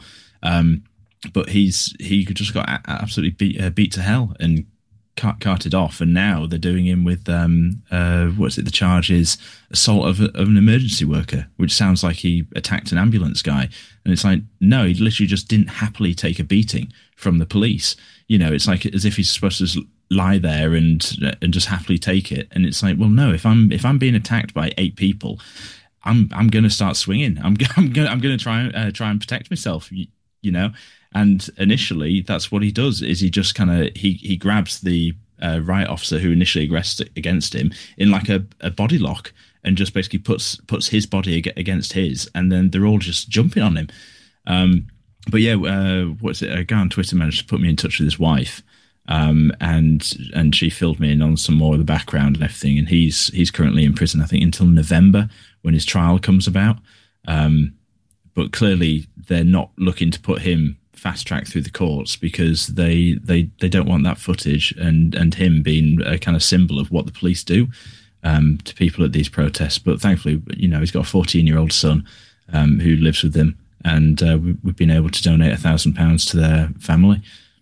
But he just got absolutely beat to hell and carted off, and now they're doing him with the charge is assault of an emergency worker, which sounds like he attacked an ambulance guy. And it's like, no, he literally just didn't happily take a beating from the police. It's like as if he's supposed to just lie there and just happily take it. And it's like, well, no, if I'm being attacked by 8 people, I'm going to start swinging. I'm going to try and protect myself. And initially, that's what he does, is he just kind of, he grabs the riot officer who initially aggressed against him in like a body lock, and just basically puts his body against his, and then they're all just jumping on him. But yeah, a guy on Twitter managed to put me in touch with his wife, and she filled me in on some more of the background and everything, and he's currently in prison, I think, until November, when his trial comes about. But clearly, they're not looking to put him fast track through the courts, because they don't want that footage and him being a kind of symbol of what the police do to people at these protests. But thankfully, he's got a 14-year-old son who lives with him, and we've been able to donate £1,000 to their family.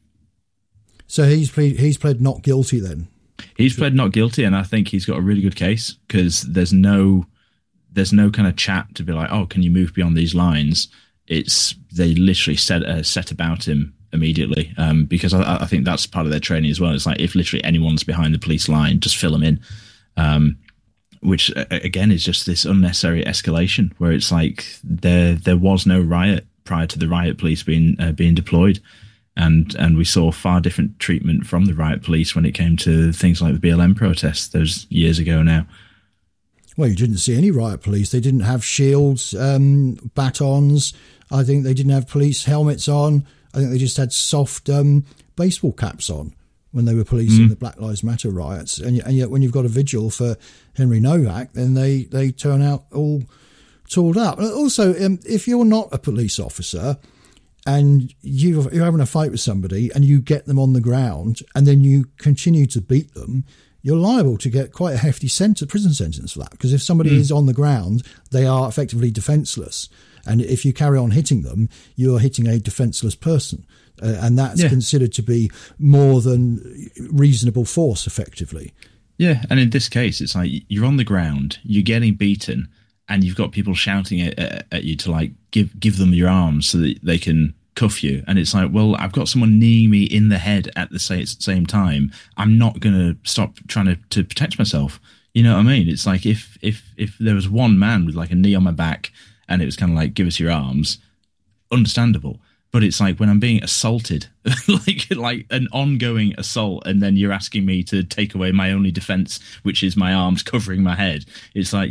So he's pled not guilty then?
He's pled not guilty, and I think he's got a really good case, because there's no kind of chat to be like, oh, can you move beyond these lines? They literally set about him immediately, because I think that's part of their training as well. It's like, if literally anyone's behind the police line, just fill them in, which again is just this unnecessary escalation, where it's like there was no riot prior to the riot police being deployed, and we saw far different treatment from the riot police when it came to things like the BLM protests those years ago now.
Well, you didn't see any riot police. They didn't have shields, batons. I think they didn't have police helmets on. I think they just had soft baseball caps on when they were policing the Black Lives Matter riots. And yet when you've got a vigil for Henry Novak, then they turn out all tooled up. And also, if you're not a police officer and you're having a fight with somebody and you get them on the ground and then you continue to beat them, you're liable to get quite a hefty prison sentence for that. Because if somebody is on the ground, they are effectively defenceless. And if you carry on hitting them, you're hitting a defenceless person. And that's considered to be more than reasonable force, effectively.
Yeah, and in this case, it's like you're on the ground, you're getting beaten, and you've got people shouting at you to like give them your arms so that they can cuff you. And it's like, well, I've got someone kneeing me in the head at the same time. I'm not going to stop trying to protect myself. You know what I mean? It's like if there was one man with like a knee on my back and it was kind of like, give us your arms, understandable. But it's like when I'm being assaulted, like an ongoing assault, and then you're asking me to take away my only defense, which is my arms covering my head. It's like,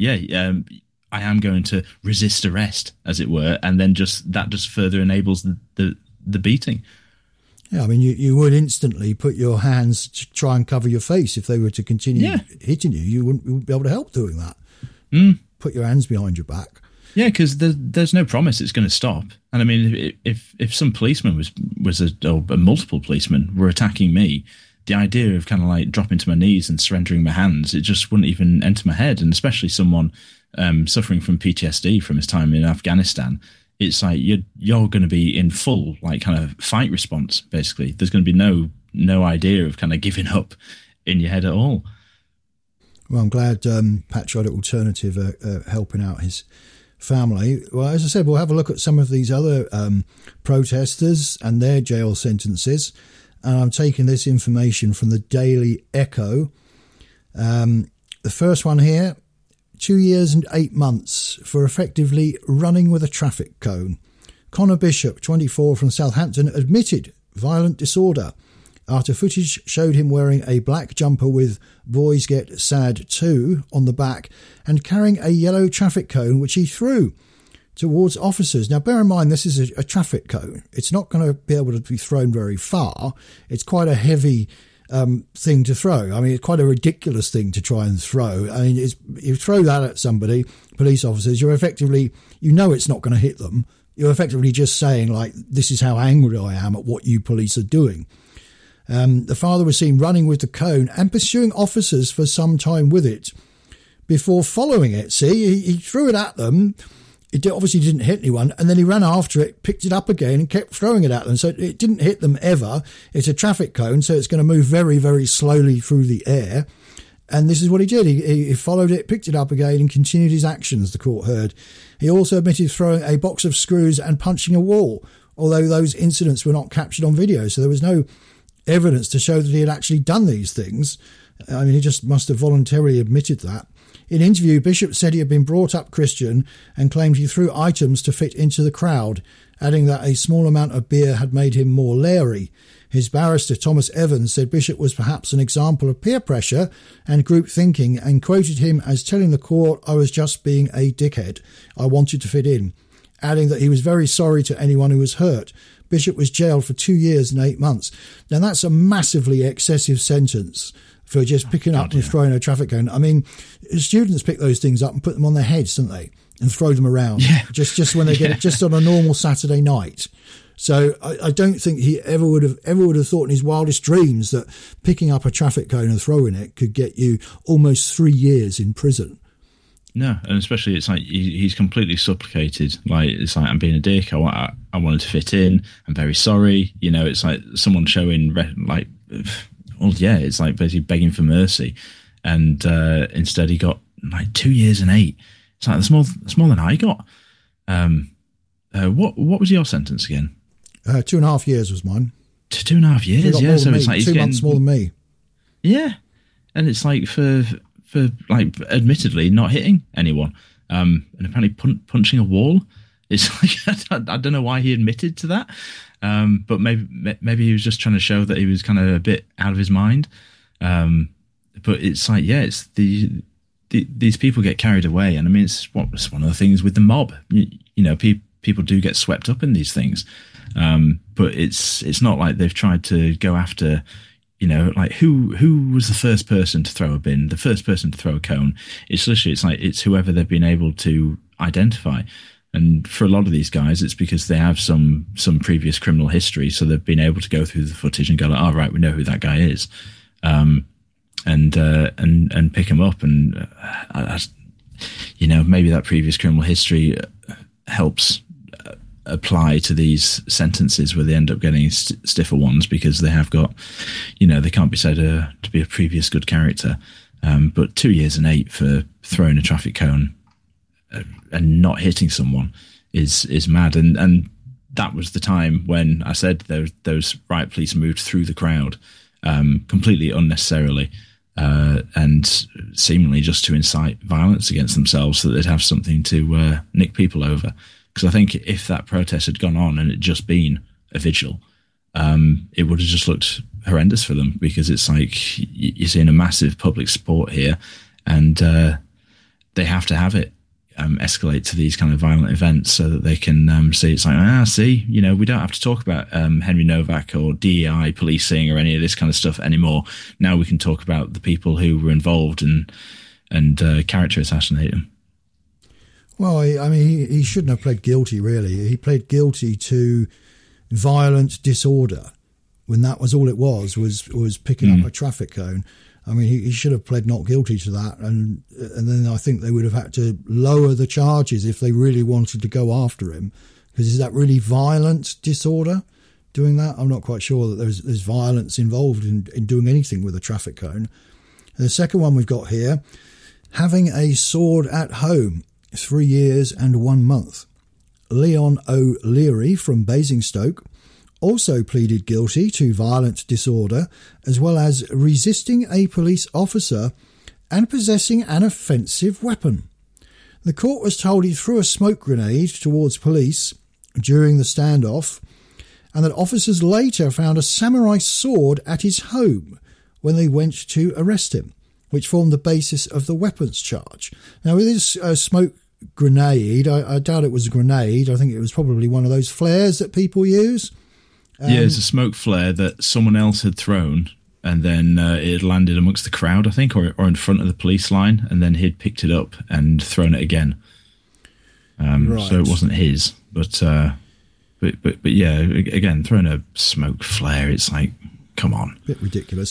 I am going to resist arrest, as it were, and then that just further enables the beating.
Yeah, I mean, you would instantly put your hands to try and cover your face if they were to continue hitting you. You wouldn't be able to help doing that. Put your hands behind your back.
Yeah, because there's no promise it's going to stop. And I mean, if some policeman or multiple policemen were attacking me, the idea of kind of like dropping to my knees and surrendering my hands, it just wouldn't even enter my head. And especially someone suffering from PTSD from his time in Afghanistan, it's like you're going to be in full like kind of fight response. Basically, there's going to be no idea of kind of giving up in your head at all.
Well, I'm glad Patriotic Alternative are helping out his family. Well, as I said, we'll have a look at some of these other protesters and their jail sentences. And I'm taking this information from the Daily Echo. The first one here, 2 years and 8 months for effectively running with a traffic cone. Connor Bishop, 24, from Southampton, admitted violent disorder after footage showed him wearing a black jumper with "Boys Get Sad Too" on the back and carrying a yellow traffic cone which he threw towards officers. Now, bear in mind, this is a traffic cone. It's not going to be able to be thrown very far. It's quite a heavy thing to throw. I mean, it's quite a ridiculous thing to try and throw. I mean, you throw that at somebody, police officers, you're effectively, it's not going to hit them. You're effectively just saying, like, this is how angry I am at what you police are doing. The father was seen running with the cone and pursuing officers for some time with it before following it. See, he threw it at them. It obviously didn't hit anyone, and then he ran after it, picked it up again and kept throwing it at them. So it didn't hit them ever. It's a traffic cone, so it's going to move very, very slowly through the air. And this is what he did. He followed it, picked it up again and continued his actions, the court heard. He also admitted throwing a box of screws and punching a wall, although those incidents were not captured on video. So there was no evidence to show that he had actually done these things. I mean, he just must have voluntarily admitted that. In an interview, Bishop said he had been brought up Christian and claimed he threw items to fit into the crowd, adding that a small amount of beer had made him more leery. His barrister, Thomas Evans, said Bishop was perhaps an example of peer pressure and group thinking and quoted him as telling the court, "I was just being a dickhead. I wanted to fit in," adding that he was very sorry to anyone who was hurt. Bishop was jailed for 2 years and 8 months. Now, that's a massively excessive sentence for just picking up and throwing a traffic cone. I mean, students pick those things up and put them on their heads, don't they? And throw them around.
Yeah.
Just when they get it, just on a normal Saturday night. So I don't think he ever would have thought in his wildest dreams that picking up a traffic cone and throwing it could get you almost 3 years in prison.
No, and especially it's like he's completely supplicated. Like, it's like, I'm being a dick. I wanted to fit in. I'm very sorry. You know, it's like someone showing like, well, yeah, it's like basically begging for mercy. And instead he got like 2 years and 8. It's like, that's more than I got. What was your sentence again?
2.5 years was mine.
2.5 years, yeah. So it's like
2 months more than me.
Yeah, and it's like for like admittedly not hitting anyone, and apparently punching a wall. It's like I don't know why he admitted to that, but maybe he was just trying to show that he was kind of a bit out of his mind. But it's like, yeah, it's these people get carried away, and I mean it's one of the things with the mob. You know, people do get swept up in these things, but it's not like they've tried to go after. You know, like who was the first person to throw a bin, the first person to throw a cone? It's literally, it's whoever they've been able to identify. And for a lot of these guys, it's because they have some previous criminal history, so they've been able to go through the footage and go, like, "Oh, right, we know who that guy is," and pick him up. And maybe that previous criminal history helps apply to these sentences where they end up getting stiffer ones, because they have got, they can't be said to be a previous good character. But 2 years and 8 for throwing a traffic cone and not hitting someone is mad. And that was the time when I said those riot police moved through the crowd completely unnecessarily and seemingly just to incite violence against themselves, so that they'd have something to nick people over. Because I think if that protest had gone on and it just been a vigil, it would have just looked horrendous for them, because it's like you're seeing a massive public support here, and they have to have it escalate to these kind of violent events so that they can see it's like, we don't have to talk about Henry Novak or DEI policing or any of this kind of stuff anymore. Now we can talk about the people who were involved and character assassinate them.
Well, he shouldn't have pled guilty, really. He pled guilty to violent disorder, when that was all it was picking up a traffic cone. I mean, he should have pled not guilty to that, and then I think they would have had to lower the charges if they really wanted to go after him. Because is that really violent disorder, doing that? I'm not quite sure that there's violence involved in doing anything with a traffic cone. And the second one we've got here, having a sword at home, 3 years and 1 month. Leon O'Leary from Basingstoke also pleaded guilty to violent disorder, as well as resisting a police officer and possessing an offensive weapon. The court was told he threw a smoke grenade towards police during the standoff, and that officers later found a samurai sword at his home when they went to arrest him, which formed the basis of the weapons charge. Now, with this smoke grenade, I doubt it was a grenade. I think it was probably one of those flares that people use.
It's a smoke flare that someone else had thrown, and then it had landed amongst the crowd, I think, or in front of the police line, and then he'd picked it up and thrown it again. Right. So it wasn't his, but yeah, again, throwing a smoke flare, it's like, come on.
A bit ridiculous.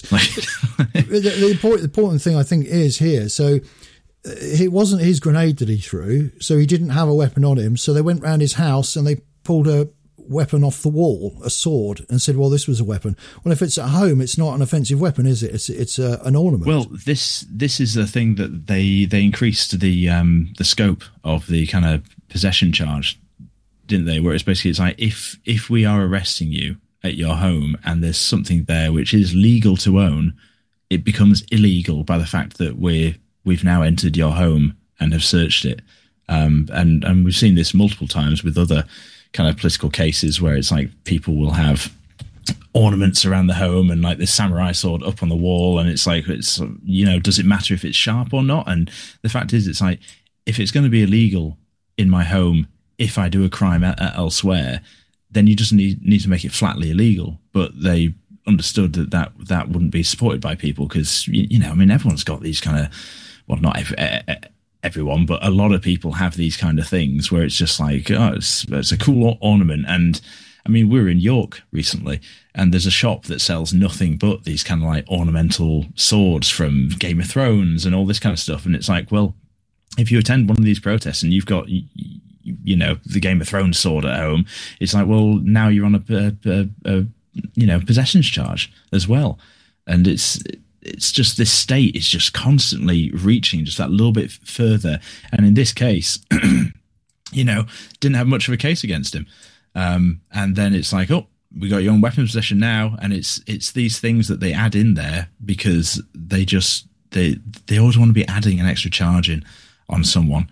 The important thing, I think, is here, so it wasn't his grenade that he threw, so he didn't have a weapon on him, so they went round his house and they pulled a weapon off the wall, a sword, and said, well, this was a weapon. Well, if it's at home, it's not an offensive weapon, is it? It's an ornament.
Well, this is the thing that they increased the scope of the kind of possession charge, didn't they? Where it's basically, it's like, if we are arresting you at your home and there's something there which is legal to own, it becomes illegal by the fact that we've now entered your home and have searched it. And we've seen this multiple times with other kind of political cases where it's like people will have ornaments around the home and like this samurai sword up on the wall, and it's like, does it matter if it's sharp or not? And the fact is, it's like, if it's going to be illegal in my home if I do a crime elsewhere, then you just need to make it flatly illegal. But they understood that wouldn't be supported by people, because everyone's got these kind of, well, not everyone, but a lot of people have these kind of things where it's just like, oh, it's a cool ornament. And I mean, we were in York recently, and there's a shop that sells nothing but these kind of like ornamental swords from Game of Thrones and all this kind of stuff. And it's like, well, if you attend one of these protests and you've got, the Game of Thrones sword at home, it's like, well, now you're on a possessions charge as well. And it's just, this state is just constantly reaching just that little bit further. And in this case, didn't have much of a case against him. And then it's like, oh, we got your own weapons possession now. And it's these things that they add in there because they always want to be adding an extra charge in on someone.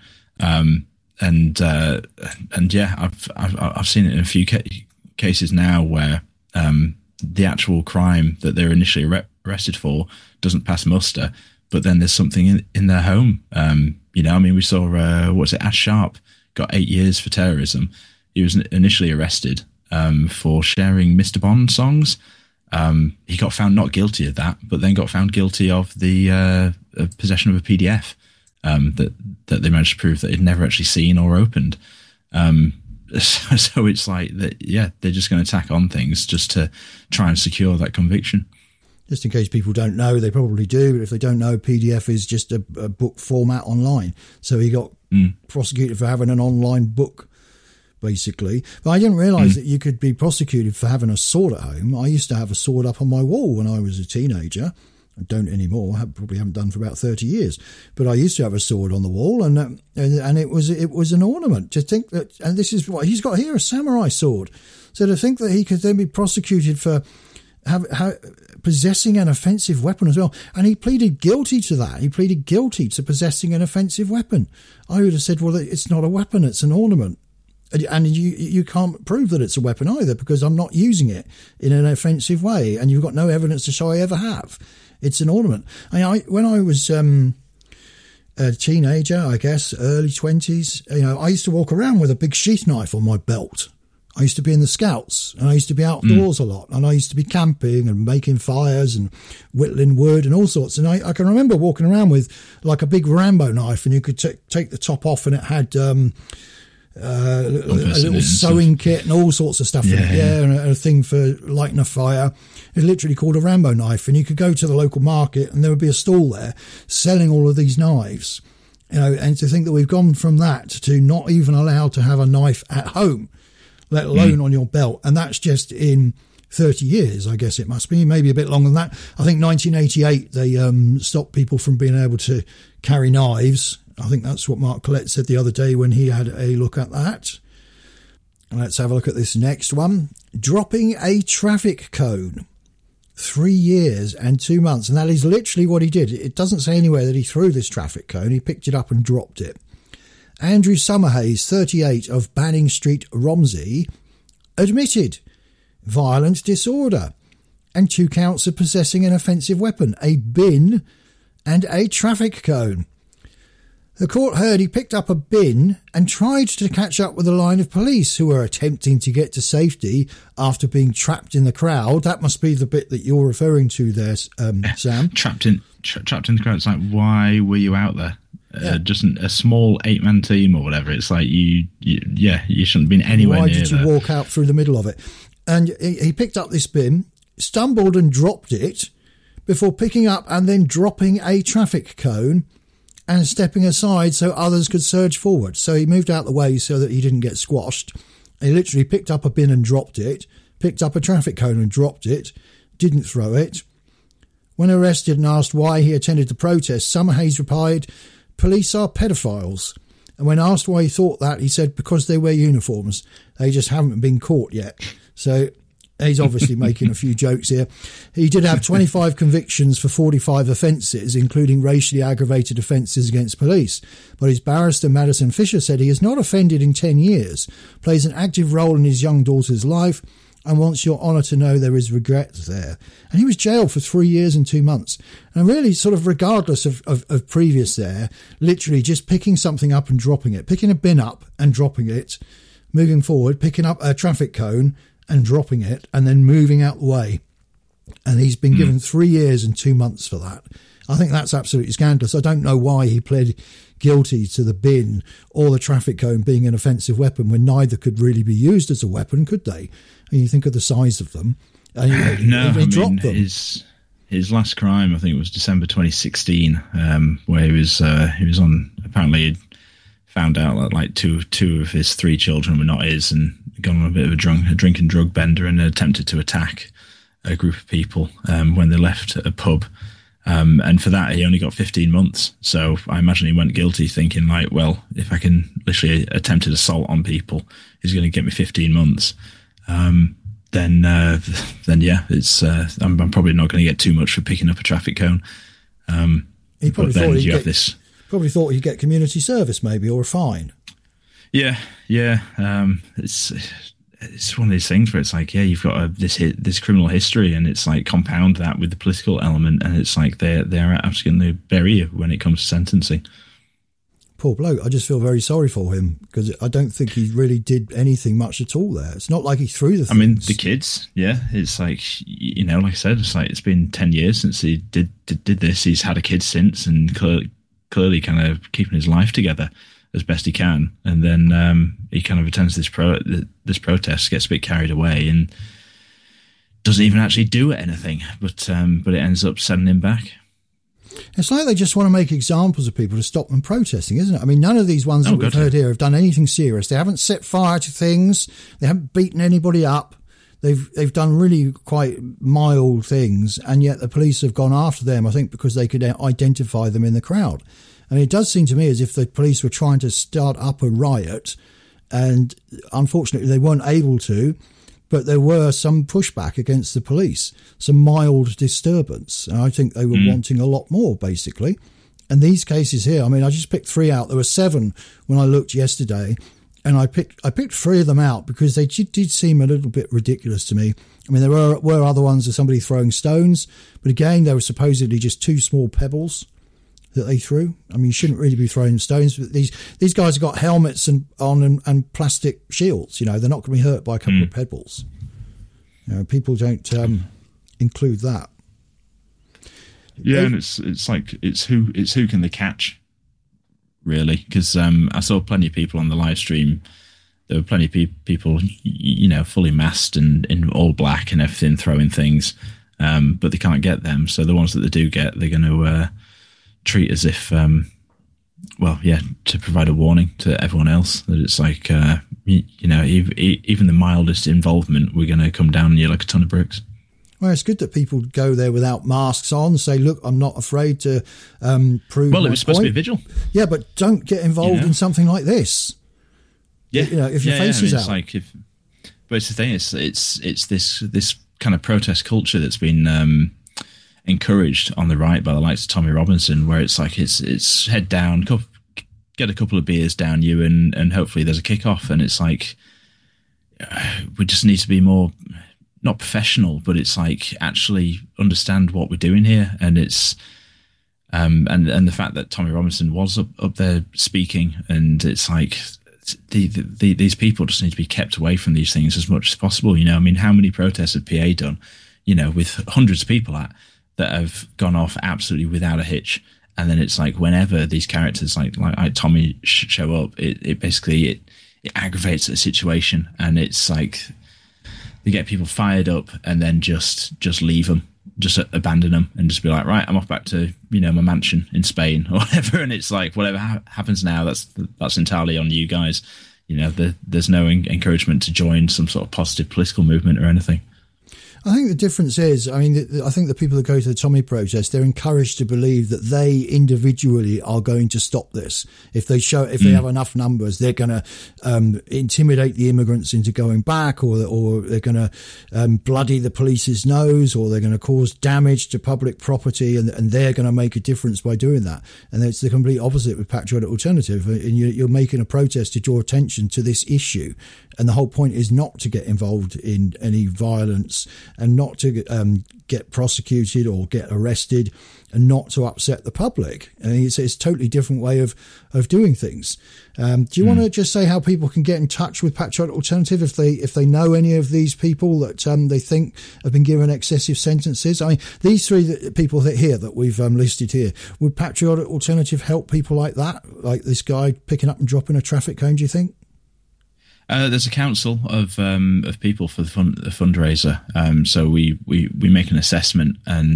And yeah, I've seen it in a few cases now where the actual crime that they're initially arrested for doesn't pass muster, but then there's something in their home. We saw Ash Sharp got 8 years for terrorism. He was initially arrested for sharing Mr. Bond songs. He got found not guilty of that, but then got found guilty of the possession of a PDF that they managed to prove that he'd never actually seen or opened. So it's like that. Yeah, they're just going to tack on things just to try and secure that conviction.
Just in case people don't know, they probably do, but if they don't know, PDF is just a book format online. So he got prosecuted for having an online book, basically. But I didn't realise that you could be prosecuted for having a sword at home. I used to have a sword up on my wall when I was a teenager. I don't anymore. I probably haven't done for about 30 years. But I used to have a sword on the wall, and it was an ornament. To think that, and this is what he's got here, a samurai sword. So to think that he could then be prosecuted for possessing an offensive weapon as well. And he pleaded guilty to that. He pleaded guilty to possessing an offensive weapon. I would have said, well, it's not a weapon, it's an ornament. And you can't prove that it's a weapon either, because I'm not using it in an offensive way, and you've got no evidence to show I ever have. It's an ornament. When I was a teenager, I guess, early 20s, I used to walk around with a big sheath knife on my belt. I used to be in the Scouts, and I used to be outdoors a lot, and I used to be camping and making fires and whittling wood and all sorts. And I can remember walking around with like a big Rambo knife, and you could take the top off, and it had a little sewing kit and all sorts of stuff in it. Yeah, and a thing for lighting a fire. It's literally called a Rambo knife, and you could go to the local market, and there would be a stall there selling all of these knives. And to think that we've gone from that to not even allowed to have a knife at home, let alone on your belt. And that's just in 30 years, I guess it must be, maybe a bit longer than that. I think 1988, they stopped people from being able to carry knives. I think that's what Mark Collett said the other day when he had a look at that. Let's have a look at this next one. Dropping a traffic cone. 3 years and 2 months. And that is literally what he did. It doesn't say anywhere that he threw this traffic cone. He picked it up and dropped it. Andrew Summerhays, 38, of Banning Street, Romsey, admitted violent disorder and 2 counts of possessing an offensive weapon, a bin and a traffic cone. The court heard he picked up a bin and tried to catch up with a line of police who were attempting to get to safety after being trapped in the crowd. That must be the bit that you're referring to there, Sam.
Trapped in the crowd. It's like, why were you out there? Just a small 8-man team or whatever. It's like you shouldn't have been anywhere near there. Why did you
walk out through the middle of it? And he picked up this bin, stumbled and dropped it before picking up and then dropping a traffic cone and stepping aside so others could surge forward. So he moved out the way so that he didn't get squashed. He literally picked up a bin and dropped it, picked up a traffic cone and dropped it, didn't throw it. When arrested and asked why he attended the protest, Summerhays replied, "Police are pedophiles." And when asked why he thought that, he said, because they wear uniforms. They just haven't been caught yet. So he's obviously making a few jokes here. He did have 25 convictions for 45 offences, including racially aggravated offences against police. But his barrister, Madison Fisher, said he has not offended in 10 years, plays an active role in his young daughter's life, and wants your honour to know there is regret there. And he was jailed for 3 years and 2 months. And really, sort of regardless of previous there, literally just picking something up and dropping it, picking a bin up and dropping it, moving forward, picking up a traffic cone and dropping it, and then moving out the way. And he's been given 3 years and 2 months for that. I think that's absolutely scandalous. I don't know why he pled guilty to the bin or the traffic cone being an offensive weapon when neither could really be used as a weapon, could they? And you think of the size of them. And he dropped them.
His last crime, I think it was December 2016, where he was on, apparently found out that like two of his 3 children were not his, and gone on a bit of a drink and drug bender and attempted to attack a group of people when they left a pub. And for that, he only got 15 months. So I imagine he went guilty thinking like, well, if I can literally attempted assault on people, he's going to get me 15 months. Then yeah, it's I'm probably not going to get too much for picking up a traffic cone.
He probably thought he'd get community service maybe, or a fine.
Yeah. It's one of these things where it's like, yeah, you've got this criminal history, and it's like compound that with the political element, and it's like they're absolutely going to bury you when it comes to sentencing.
Poor bloke. I just feel very sorry for him, because I don't think he really did anything much at all there. It's not like he threw the things.
I mean, the kids, yeah, it's like, like I said, it's like it's been 10 years since he did this. He's had a kid since, and clearly kind of keeping his life together. as best he can, and then he kind of attends this protest, gets a bit carried away, and doesn't even actually do anything, but it ends up sending him back.
It's like they just want to make examples of people to stop them protesting, isn't it? I mean, none of these ones that we've heard here have done anything serious. They haven't set fire to things. They haven't beaten anybody up. They've done really quite mild things, and yet the police have gone after them, I think, because they could identify them in the crowd. I mean, it does seem to me as if the police were trying to start up a riot, and unfortunately they weren't able to, but there were some pushback against the police, some mild disturbance. And I think they were wanting a lot more, basically. And these cases here, I mean, I just picked 3 out. There were 7 when I looked yesterday. And I picked 3 of them out because they did seem a little bit ridiculous to me. I mean, there were other ones of somebody throwing stones, but again, they were supposedly just 2 small pebbles that they threw. I mean, you shouldn't really be throwing stones, but these guys have got helmets and plastic shields. You know, they're not going to be hurt by a couple of pebbles. You know, people don't include that.
Yeah, and it's like it's who can they catch? Really, because I saw plenty of people on the live stream. There were plenty of people, you know, fully masked and in all black and everything, throwing things, but they can't get them. So the ones that they do get, they're going to treat as if, to provide a warning to everyone else that it's like, you know, even the mildest involvement, we're going to come down on you like a ton of bricks.
Well, it's good that people go there without masks on, say, look, I'm not afraid to prove
Well, it was supposed to be a vigil.
Yeah, but don't get involved in something like this.
Yeah.
You know, if your face is out.
Like but it's the thing, it's this kind of protest culture that's been encouraged on the right by the likes of Tommy Robinson, where it's like it's head down, get a couple of beers down you, and hopefully there's a kick-off. And it's like, we just need to be more... not professional, but it's like actually understand what we're doing here. And it's and the fact that Tommy Robinson was up there speaking, and it's like these people just need to be kept away from these things as much as possible. You know, I mean, how many protests have PA done, you know, with hundreds of people that have gone off absolutely without a hitch? And then it's like whenever these characters like Tommy show up, it basically aggravates the situation, and it's like they get people fired up and then just leave them, just abandon them, and just be like, right, I'm off back to, you know, my mansion in Spain or whatever. And it's like, whatever happens now, that's entirely on you guys. You know, there's no encouragement to join some sort of positive political movement or anything.
I think the difference is, I mean, I think the people that go to the Tommy protest, they're encouraged to believe that they individually are going to stop this. If they have enough numbers, they're going to intimidate the immigrants into going back, or they're going to bloody the police's nose, or they're going to cause damage to public property, and they're going to make a difference by doing that. And it's the complete opposite with Patriotic Alternative. And you're making a protest to draw attention to this issue. And the whole point is not to get involved in any violence, and not to get prosecuted or get arrested, and not to upset the public. I mean, it's a totally different way of doing things. Do you want to just say how people can get in touch with Patriotic Alternative if they know any of these people that they think have been given excessive sentences? I mean, these 3 people here that we've listed here, would Patriotic Alternative help people like that, like this guy picking up and dropping a traffic cone, do you think?
There's a council of people for the fundraiser. So we make an assessment,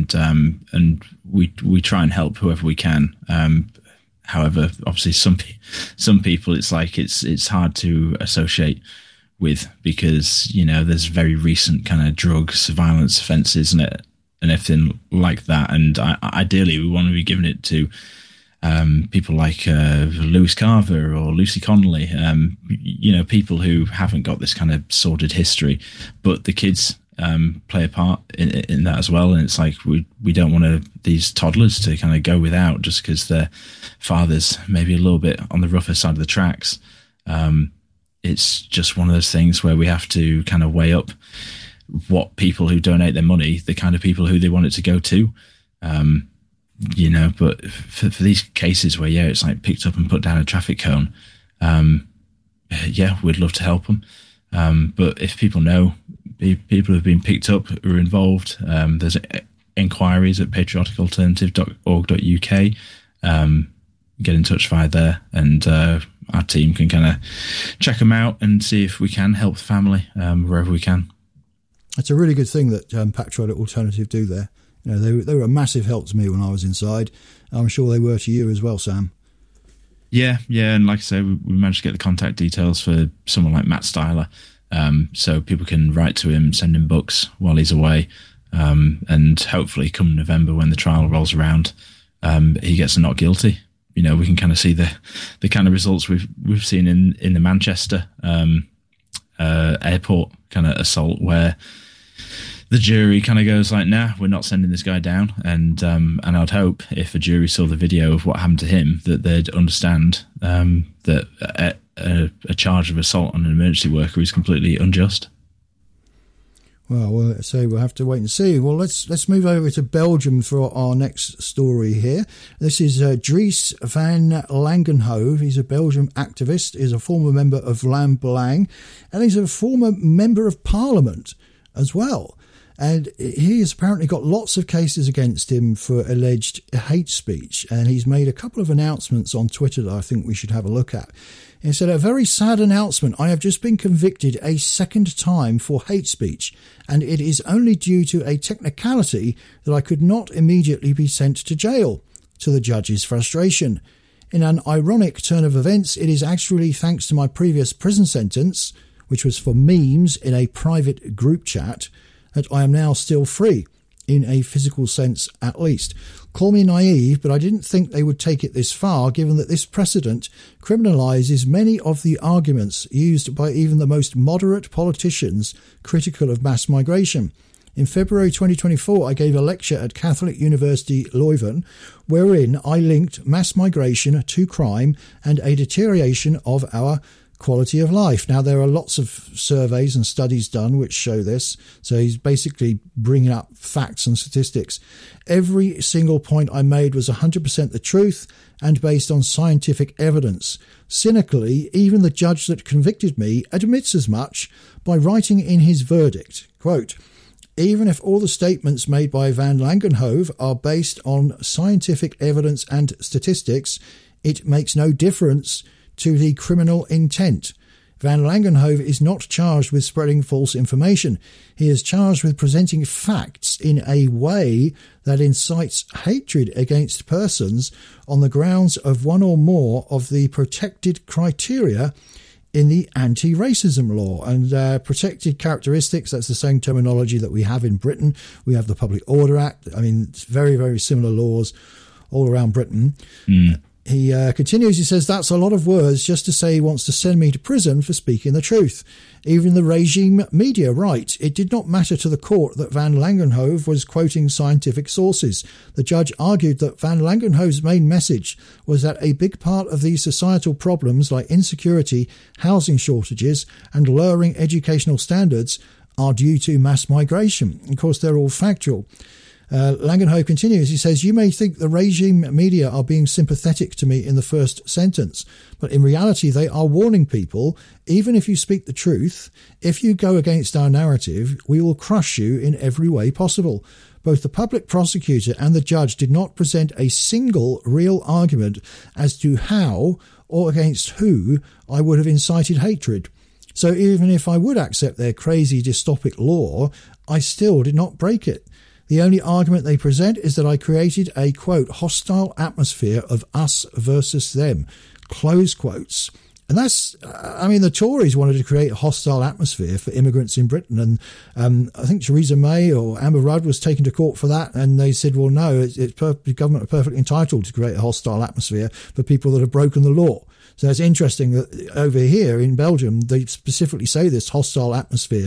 and we try and help whoever we can. However, obviously some people it's like it's hard to associate with, because, you know, there's very recent kind of drugs, violence offences and everything like that. And ideally we want to be giving it to people like Lewis Carver or Lucy Connolly, you know, people who haven't got this kind of sordid history, but the kids play a part in that as well. And it's like we don't want these toddlers to kind of go without just because their father's maybe a little bit on the rougher side of the tracks. It's just one of those things where we have to kind of weigh up what people who donate their money, the kind of people who they want it to go to. You know, but for these cases where, it's like picked up and put down a traffic cone, we'd love to help them. But if people know people who've been picked up who are involved, there's inquiries at patrioticalternative.org.uk. Get in touch via there, and our team can kind of check them out and see if we can help the family wherever we can.
It's a really good thing that Patriotic Alternative do there. You know, they were a massive help to me when I was inside. I'm sure they were to you as well, Sam.
Yeah, and like I say, we managed to get the contact details for someone like Matt Styler, so people can write to him, send him books while he's away, and hopefully come November when the trial rolls around, he gets a not guilty. You know, we can kind of see the kind of results we've seen in the Manchester airport kind of assault, where the jury kind of goes like, nah, we're not sending this guy down. And I'd hope if a jury saw the video of what happened to him, that they'd understand that a charge of assault on an emergency worker is completely unjust.
Well, so we'll have to wait and see. Well, let's move over to Belgium for our next story here. This is Dries van Langenhove. He's a Belgian activist. He's a former member of Land Belang, and he's a former member of Parliament as well. And he has apparently got lots of cases against him for alleged hate speech. And he's made a couple of announcements on Twitter that I think we should have a look at. He said, "A very sad announcement. I have just been convicted a second time for hate speech, and it is only due to a technicality that I could not immediately be sent to jail, to the judge's frustration. In an ironic turn of events, it is actually thanks to my previous prison sentence, which was for memes in a private group chat, that I am now still free, in a physical sense at least. Call me naive, but I didn't think they would take it this far, given that this precedent criminalises many of the arguments used by even the most moderate politicians critical of mass migration. In February 2024, I gave a lecture at Catholic University Leuven, wherein I linked mass migration to crime and a deterioration of our quality of life. Now, there are lots of surveys and studies done which show this. So he's basically bringing up facts and statistics. Every single point I made was 100% the truth and based on scientific evidence. Cynically, even the judge that convicted me admits as much by writing in his verdict, quote, "Even if all the statements made by Van Langenhove are based on scientific evidence and statistics, it makes no difference to the criminal intent. Van Langenhove is not charged with spreading false information. He is charged with presenting facts in a way that incites hatred against persons on the grounds of one or more of the protected criteria in the anti-racism law." And protected characteristics, that's the same terminology that we have in Britain. We have the Public Order Act. I mean, it's very, very similar laws all around Britain. He continues, he says, "That's a lot of words just to say he wants to send me to prison for speaking the truth. Even the regime media write, it did not matter to the court that Van Langenhove was quoting scientific sources. The judge argued that Van Langenhove's main message was that a big part of these societal problems like insecurity, housing shortages and lowering educational standards are due to mass migration. Of course, they're all factual." Langenhove continues, he says, "You may think the regime media are being sympathetic to me in the first sentence, but in reality they are warning people, even if you speak the truth, if you go against our narrative, we will crush you in every way possible. Both the public prosecutor and the judge did not present a single real argument as to how or against who I would have incited hatred. So even if I would accept their crazy dystopic law, I still did not break it. The only argument they present is that I created a, quote, hostile atmosphere of us versus them, close quotes." And that's, I mean, the Tories wanted to create a hostile atmosphere for immigrants in Britain. And I think Theresa May or Amber Rudd was taken to court for that. And they said, well, no, the government are perfectly entitled to create a hostile atmosphere for people that have broken the law. So it's interesting that over here in Belgium, they specifically say this hostile atmosphere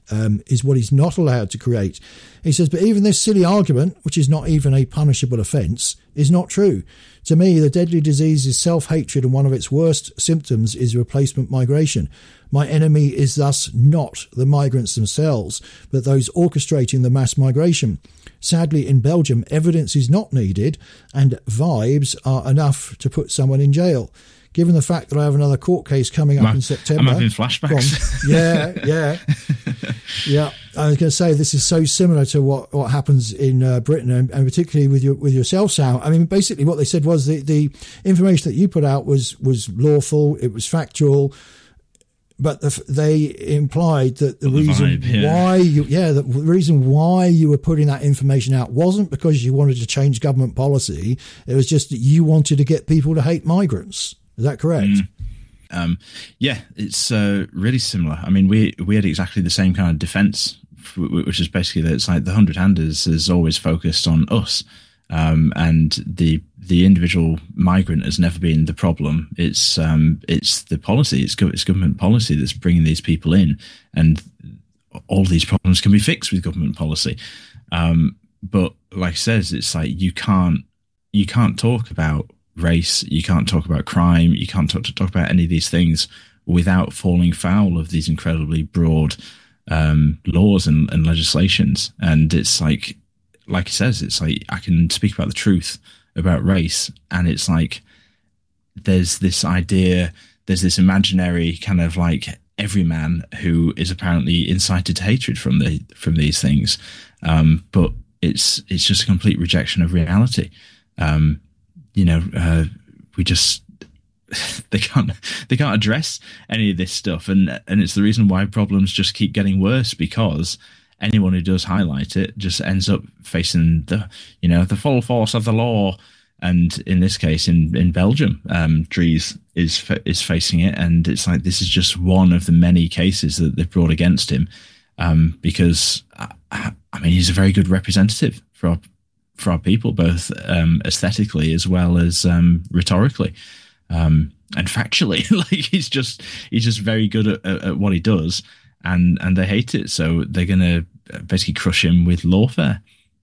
is what he's not allowed to create. He says, "But even this silly argument, which is not even a punishable offence, is not true. To me, the deadly disease is self-hatred, and one of its worst symptoms is replacement migration. My enemy is thus not the migrants themselves, but those orchestrating the mass migration. Sadly, in Belgium, evidence is not needed, and vibes are enough to put someone in jail. Given the fact that I have another court case coming up in September."
I'm having flashbacks.
Yeah. Yeah, I was going to say this is so similar to what happens in Britain, and particularly with yourself, Sam. I mean, basically what they said was the information that you put out was lawful, it was factual, but they implied that the reason the reason why you were putting that information out wasn't because you wanted to change government policy. It was just that you wanted to get people to hate migrants. Is that correct?
Yeah, it's really similar. I mean, we had exactly the same kind of defence, which is basically that it's like the 100-handers is always focused on us, and the individual migrant has never been the problem. It's the policy, it's government policy that's bringing these people in, and all these problems can be fixed with government policy. But like I says, it's like you can't talk about race, you can't talk about crime, you can't talk about any of these things without falling foul of these incredibly broad laws and legislations. And it's like it says, it's like I can speak about the truth about race, and it's like there's this idea, there's this imaginary kind of like everyman who is apparently incited to hatred from these things, but it's just a complete rejection of reality. We just they can't address any of this stuff, and it's the reason why problems just keep getting worse, because anyone who does highlight it just ends up facing the full force of the law. And in this case, in Belgium, Dries is facing it, and it's like this is just one of the many cases that they've brought against him, because I mean he's a very good representative for our people, both aesthetically as well as rhetorically, and factually. Like he's just very good at what he does, and they hate it, so they're going to basically crush him with lawfare.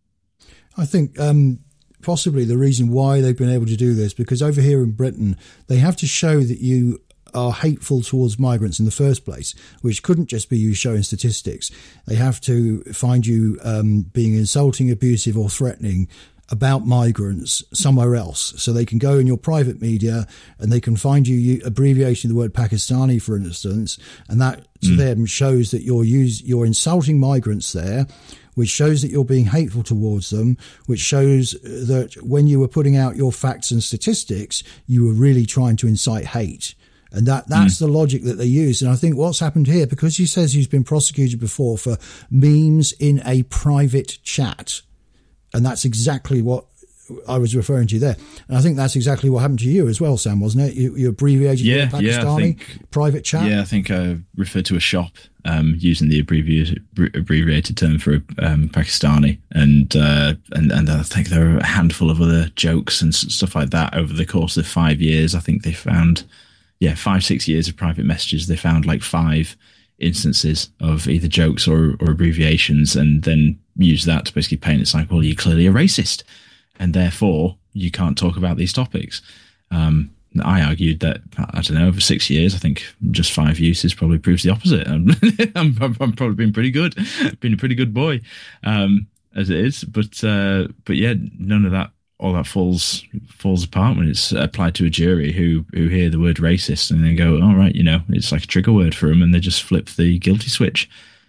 I think possibly the reason why they've been able to do this, because over here in Britain they have to show that you are hateful towards migrants in the first place, which couldn't just be you showing statistics. They have to find you being insulting, abusive or threatening about migrants somewhere else. So they can go in your private media and they can find you abbreviating the word Pakistani, for instance, and that to them shows that you're insulting migrants there, which shows that you're being hateful towards them, which shows that when you were putting out your facts and statistics, you were really trying to incite hate. And that's the logic that they use. And I think what's happened here, because he says he's been prosecuted before for memes in a private chat, and that's exactly what I was referring to there. And I think that's exactly what happened to you as well, Sam, wasn't it? You abbreviated Pakistani private chat.
Yeah, I think I referred to a shop using the abbreviated term for Pakistani, and I think there are a handful of other jokes and stuff like that over the course of 5 years. I think they found 5-6 years of private messages. They found like 5 instances of either jokes or abbreviations, and then use that to basically paint it's like, well, you're clearly a racist, and therefore you can't talk about these topics. I argued that, I don't know, over 6 years, I think just 5 uses probably proves the opposite. I'm probably been pretty good, been a pretty good boy as it is. But yeah, none of that, all that falls apart when it's applied to a jury who hear the word racist and they go, all right, it's like a trigger word for them, and they just flip the guilty switch.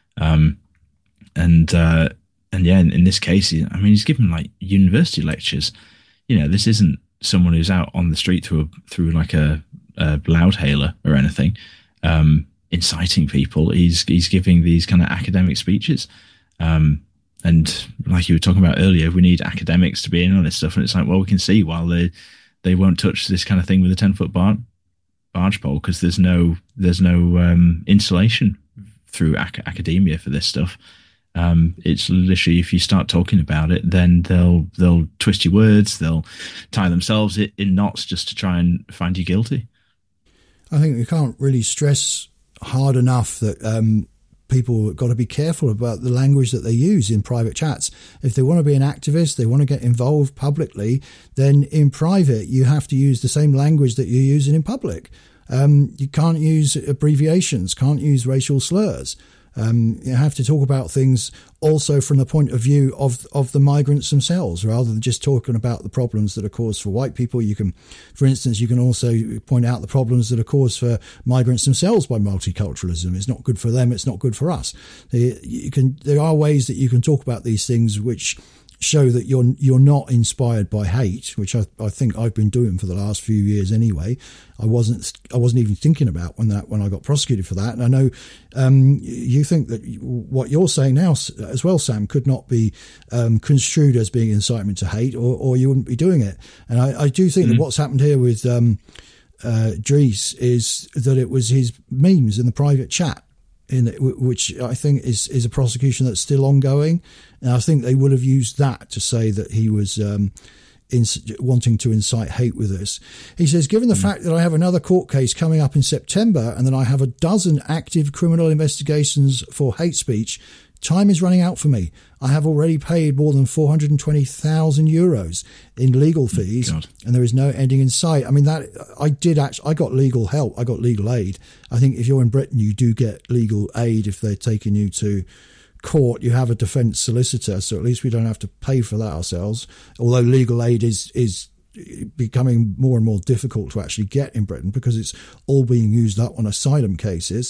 And yeah, in this case, I mean, he's given like university lectures. This isn't someone who's out on the street through like a loudhailer or anything, inciting people. He's giving these kind of academic speeches. And like you were talking about earlier, we need academics to be in on this stuff. And it's like, well, we can see while they won't touch this kind of thing with a 10-foot barge pole, because there's no insulation through academia for this stuff. It's literally, if you start talking about it, then they'll twist your words, they'll tie themselves in knots just to try and find you guilty.
I think we can't really stress hard enough that people have got to be careful about the language that they use in private chats. If they want to be an activist, they want to get involved publicly, then in private you have to use the same language that you're using in public. You can't use abbreviations, can't use racial slurs. You have to talk about things also from the point of view of the migrants themselves, rather than just talking about the problems that are caused for white people. You can, for instance, you can also point out the problems that are caused for migrants themselves by multiculturalism. It's not good for them. It's not good for us. There are ways that you can talk about these things which show that you're not inspired by hate, which I think I've been doing for the last few years anyway. I wasn't even thinking about when I got prosecuted for that. And I know you think that what you're saying now as well, Sam, could not be construed as being incitement to hate, or you wouldn't be doing it. And I do think that what's happened here with Dries is that it was his memes in the private chat, which I think is a prosecution that's still ongoing. And I think they would have used that to say that he was wanting to incite hate with this. He says, given the fact that I have another court case coming up in September and that I have a dozen active criminal investigations for hate speech, time is running out for me. I have already paid more than 420,000 euros in legal fees, and there is no ending in sight. I mean, I got legal help. I got legal aid. I think if you're in Britain, you do get legal aid if they're taking you to court. You have a defence solicitor, so at least we don't have to pay for that ourselves. Although legal aid is becoming more and more difficult to actually get in Britain because it's all being used up on asylum cases.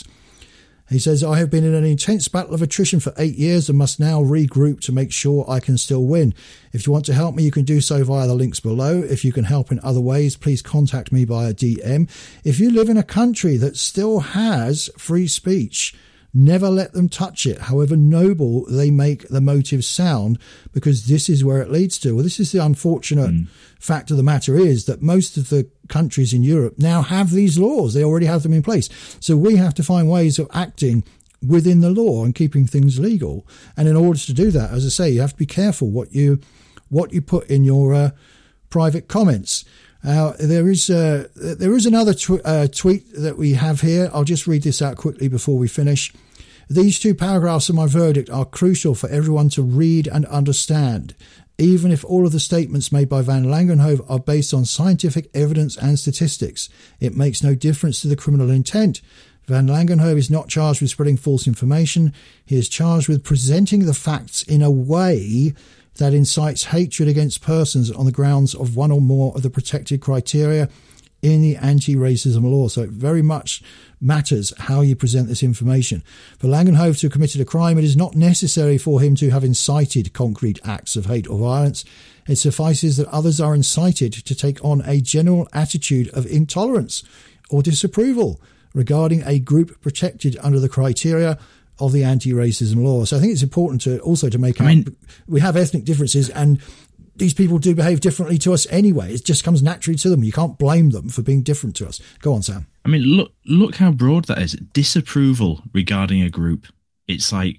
He says, I have been in an intense battle of attrition for 8 years and must now regroup to make sure I can still win. If you want to help me, you can do so via the links below. If you can help in other ways, please contact me via DM. If you live in a country that still has free speech, never let them touch it, however noble they make the motive sound, because this is where it leads to. Well, this is the unfortunate fact of the matter is that most of the countries in Europe now have these laws. They already have them in place. So we have to find ways of acting within the law and keeping things legal. And in order to do that, as I say, you have to be careful what you put in your private comments. There is another tweet that we have here. I'll just read this out quickly before we finish. These 2 paragraphs of my verdict are crucial for everyone to read and understand. Even if all of the statements made by Van Langenhove are based on scientific evidence and statistics, it makes no difference to the criminal intent. Van Langenhove is not charged with spreading false information. He is charged with presenting the facts in a way that incites hatred against persons on the grounds of one or more of the protected criteria in the anti-racism law. So it very much matters how you present this information. For Langenhove to have committed a crime, it is not necessary for him to have incited concrete acts of hate or violence. It suffices that others are incited to take on a general attitude of intolerance or disapproval regarding a group protected under the criteria of the anti-racism law. So I think it's important to make out we have ethnic differences, and these people do behave differently to us anyway. It just comes naturally to them. You can't blame them for being different to us. Go on, Sam.
I mean, look how broad that is. Disapproval regarding a group. It's like,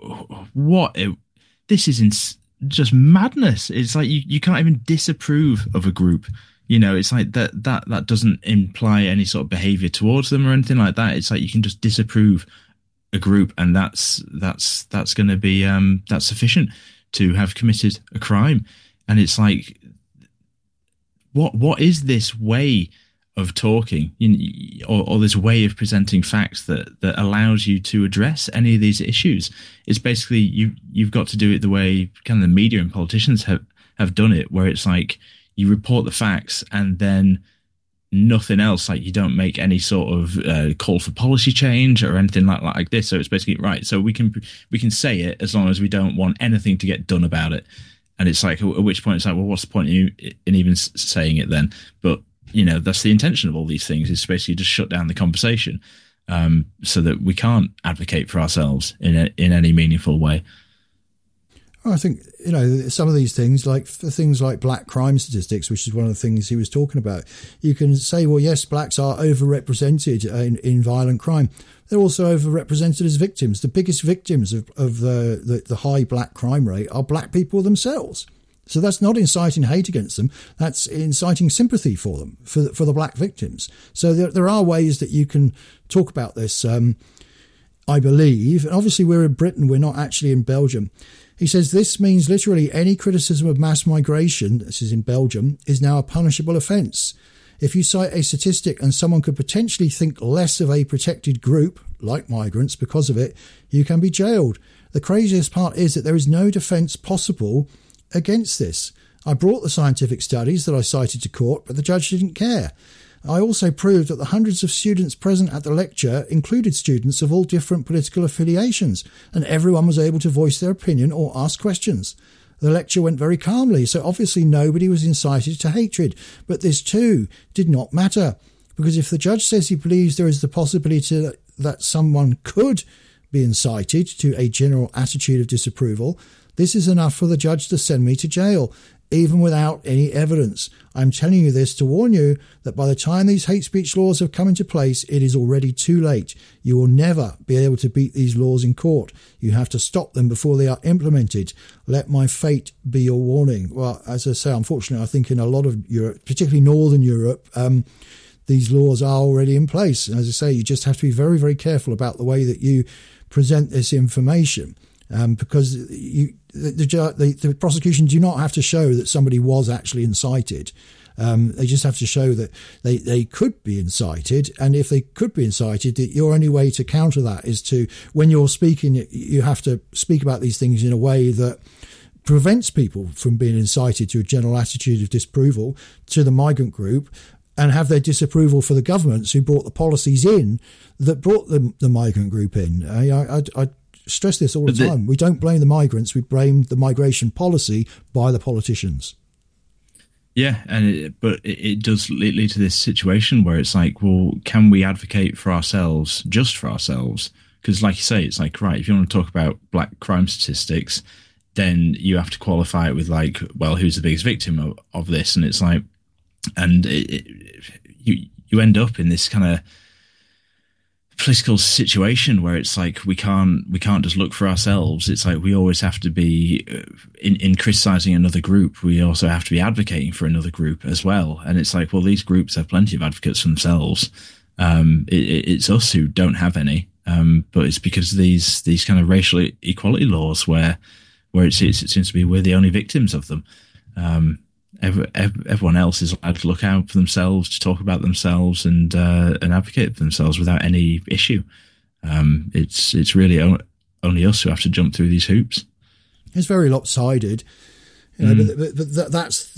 this is just madness. It's like you can't even disapprove of a group. You know, it's like that doesn't imply any sort of behavior towards them or anything like that. It's like you can just disapprove a group, and that's going to be that's sufficient to have committed a crime. And it's like, what is this way of talking, or this way of presenting facts that allows you to address any of these issues? It's basically you've got to do it the way kind of the media and politicians have done it, where it's like you report the facts and then nothing else. Like you don't make any sort of call for policy change or anything like this. So it's basically right. So we can say it as long as we don't want anything to get done about it. And it's like, at which point it's like, well, what's the point in even saying it then? But, that's the intention of all these things, is basically just shut down the conversation so that we can't advocate for ourselves in any meaningful way.
Well, I think, some of these things, like black crime statistics, which is one of the things he was talking about, you can say, well, yes, blacks are overrepresented in violent crime. They're also overrepresented as victims. The biggest victims of the high black crime rate are black people themselves. So that's not inciting hate against them. That's inciting sympathy for them, for the black victims. So there are ways that you can talk about this, I believe. And obviously, we're in Britain. We're not actually in Belgium. He says this means literally any criticism of mass migration, this is in Belgium, is now a punishable offence. If you cite a statistic and someone could potentially think less of a protected group, like migrants, because of it, you can be jailed. The craziest part is that there is no defence possible against this. I brought the scientific studies that I cited to court, but the judge didn't care. I also proved that the hundreds of students present at the lecture included students of all different political affiliations, and everyone was able to voice their opinion or ask questions. The lecture went very calmly, so obviously nobody was incited to hatred. But this too did not matter, because if the judge says he believes there is the possibility that someone could be incited to a general attitude of disapproval, this is enough for the judge to send me to jail, even without any evidence. I'm telling you this to warn you that by the time these hate speech laws have come into place, it is already too late. You will never be able to beat these laws in court. You have to stop them before they are implemented. Let my fate be your warning. Well, as I say, unfortunately, I think in a lot of Europe, particularly Northern Europe, these laws are already in place. And as I say, you just have to be very, very careful about the way that you present this information, because the prosecution do not have to show that somebody was actually incited. They just have to show that they could be incited. And if they could be incited, your only way to counter that is to, when you're speaking, you have to speak about these things in a way that prevents people from being incited to a general attitude of disapproval to the migrant group, and have their disapproval for the governments who brought the policies in that brought the migrant group in. I stress this all the time. We don't blame the migrants. We blame the migration policy by the politicians.
Yeah, but it does lead to this situation where it's like, well, can we advocate for ourselves, just for ourselves? Because like you say, it's like, right, if you want to talk about black crime statistics, then you have to qualify it with like, well, who's the biggest victim of this? And it's like, and you end up in this kind of political situation where it's like we can't just look for ourselves. It's like we always have to be in criticizing another group. We also have to be advocating for another group as well. And it's like, well, these groups have plenty of advocates for themselves. It's us who don't have any. But it's because of these kind of racial equality laws where it seems to be we're the only victims of them. Everyone else is allowed to look out for themselves, to talk about themselves, and advocate for themselves without any issue. It's really only us who have to jump through these hoops.
It's very lopsided, you know. But that's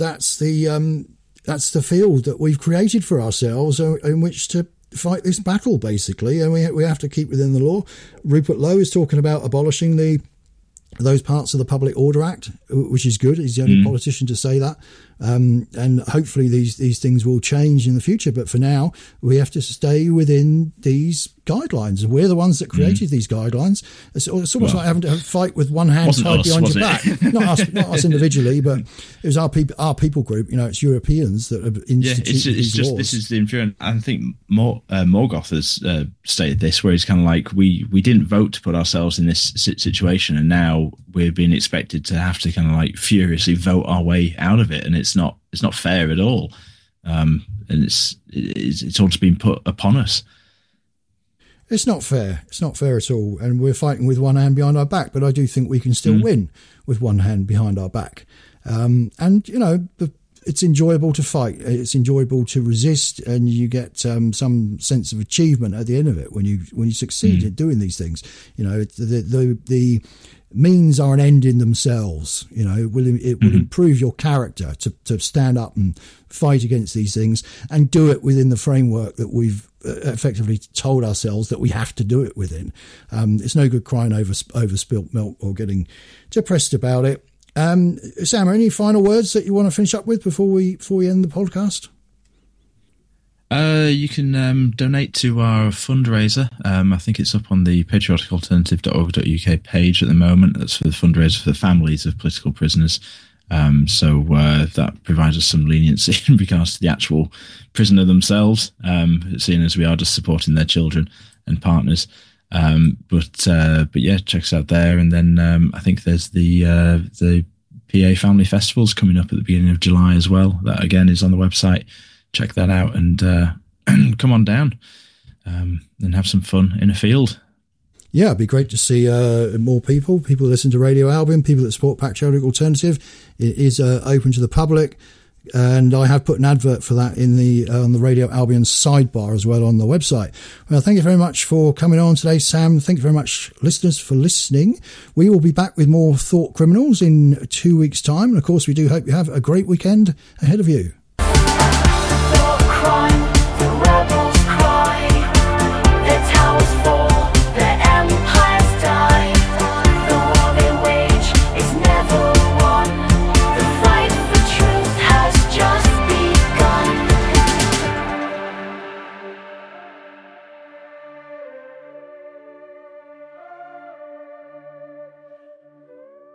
the field that we've created for ourselves in which to fight this battle, basically, and we have to keep within the law. Rupert Lowe is talking about abolishing those parts of the Public Order Act, which is good. He's the only politician to say that. And hopefully these things will change in the future. But for now, we have to stay within these guidelines. We're the ones that created these guidelines. It's almost like having to fight with one hand tied behind your back. Not us individually, but it was our people group. You know, it's Europeans that have instituted these laws. This
is the inferior. I think Morgoth has stated this, where he's kind of like, we didn't vote to put ourselves in this situation, and now we're being expected to have to kind of like furiously vote our way out of it, and it's not fair at all. And it's all just been put upon us.
It's not fair. It's not fair at all. And we're fighting with one hand behind our back, but I do think we can still win with one hand behind our back. And, you know, it's enjoyable to fight. It's enjoyable to resist, and you get some sense of achievement at the end of it when you succeed in doing these things. You know, the means are an end in themselves. You know, it will improve your character to stand up and fight against these things and do it within the framework that we've effectively told ourselves that we have to do it within. It's no good crying over spilt milk or getting depressed about it. Sam, any final words that you want to finish up with before we end the podcast?
You can donate to our fundraiser. I think it's up on the patrioticalternative.org.uk page at the moment. That's for the fundraiser for the families of political prisoners. So that provides us some leniency in regards to the actual prisoner themselves, seeing as we are just supporting their children and partners. But yeah, check us out there. And then I think there's the PA Family Festivals coming up at the beginning of July as well. That again is on the website. Check that out and come on down and have some fun in a field.
Yeah, it'd be great to see more people that listen to Radio Albion, people that support Patriotic Alternative. It is open to the public. And I have put an advert for that in on the Radio Albion sidebar as well on the website. Well, thank you very much for coming on today, Sam. Thank you very much, listeners, for listening. We will be back with more Thought Criminals in 2 weeks' time. And, of course, we do hope you have a great weekend ahead of you.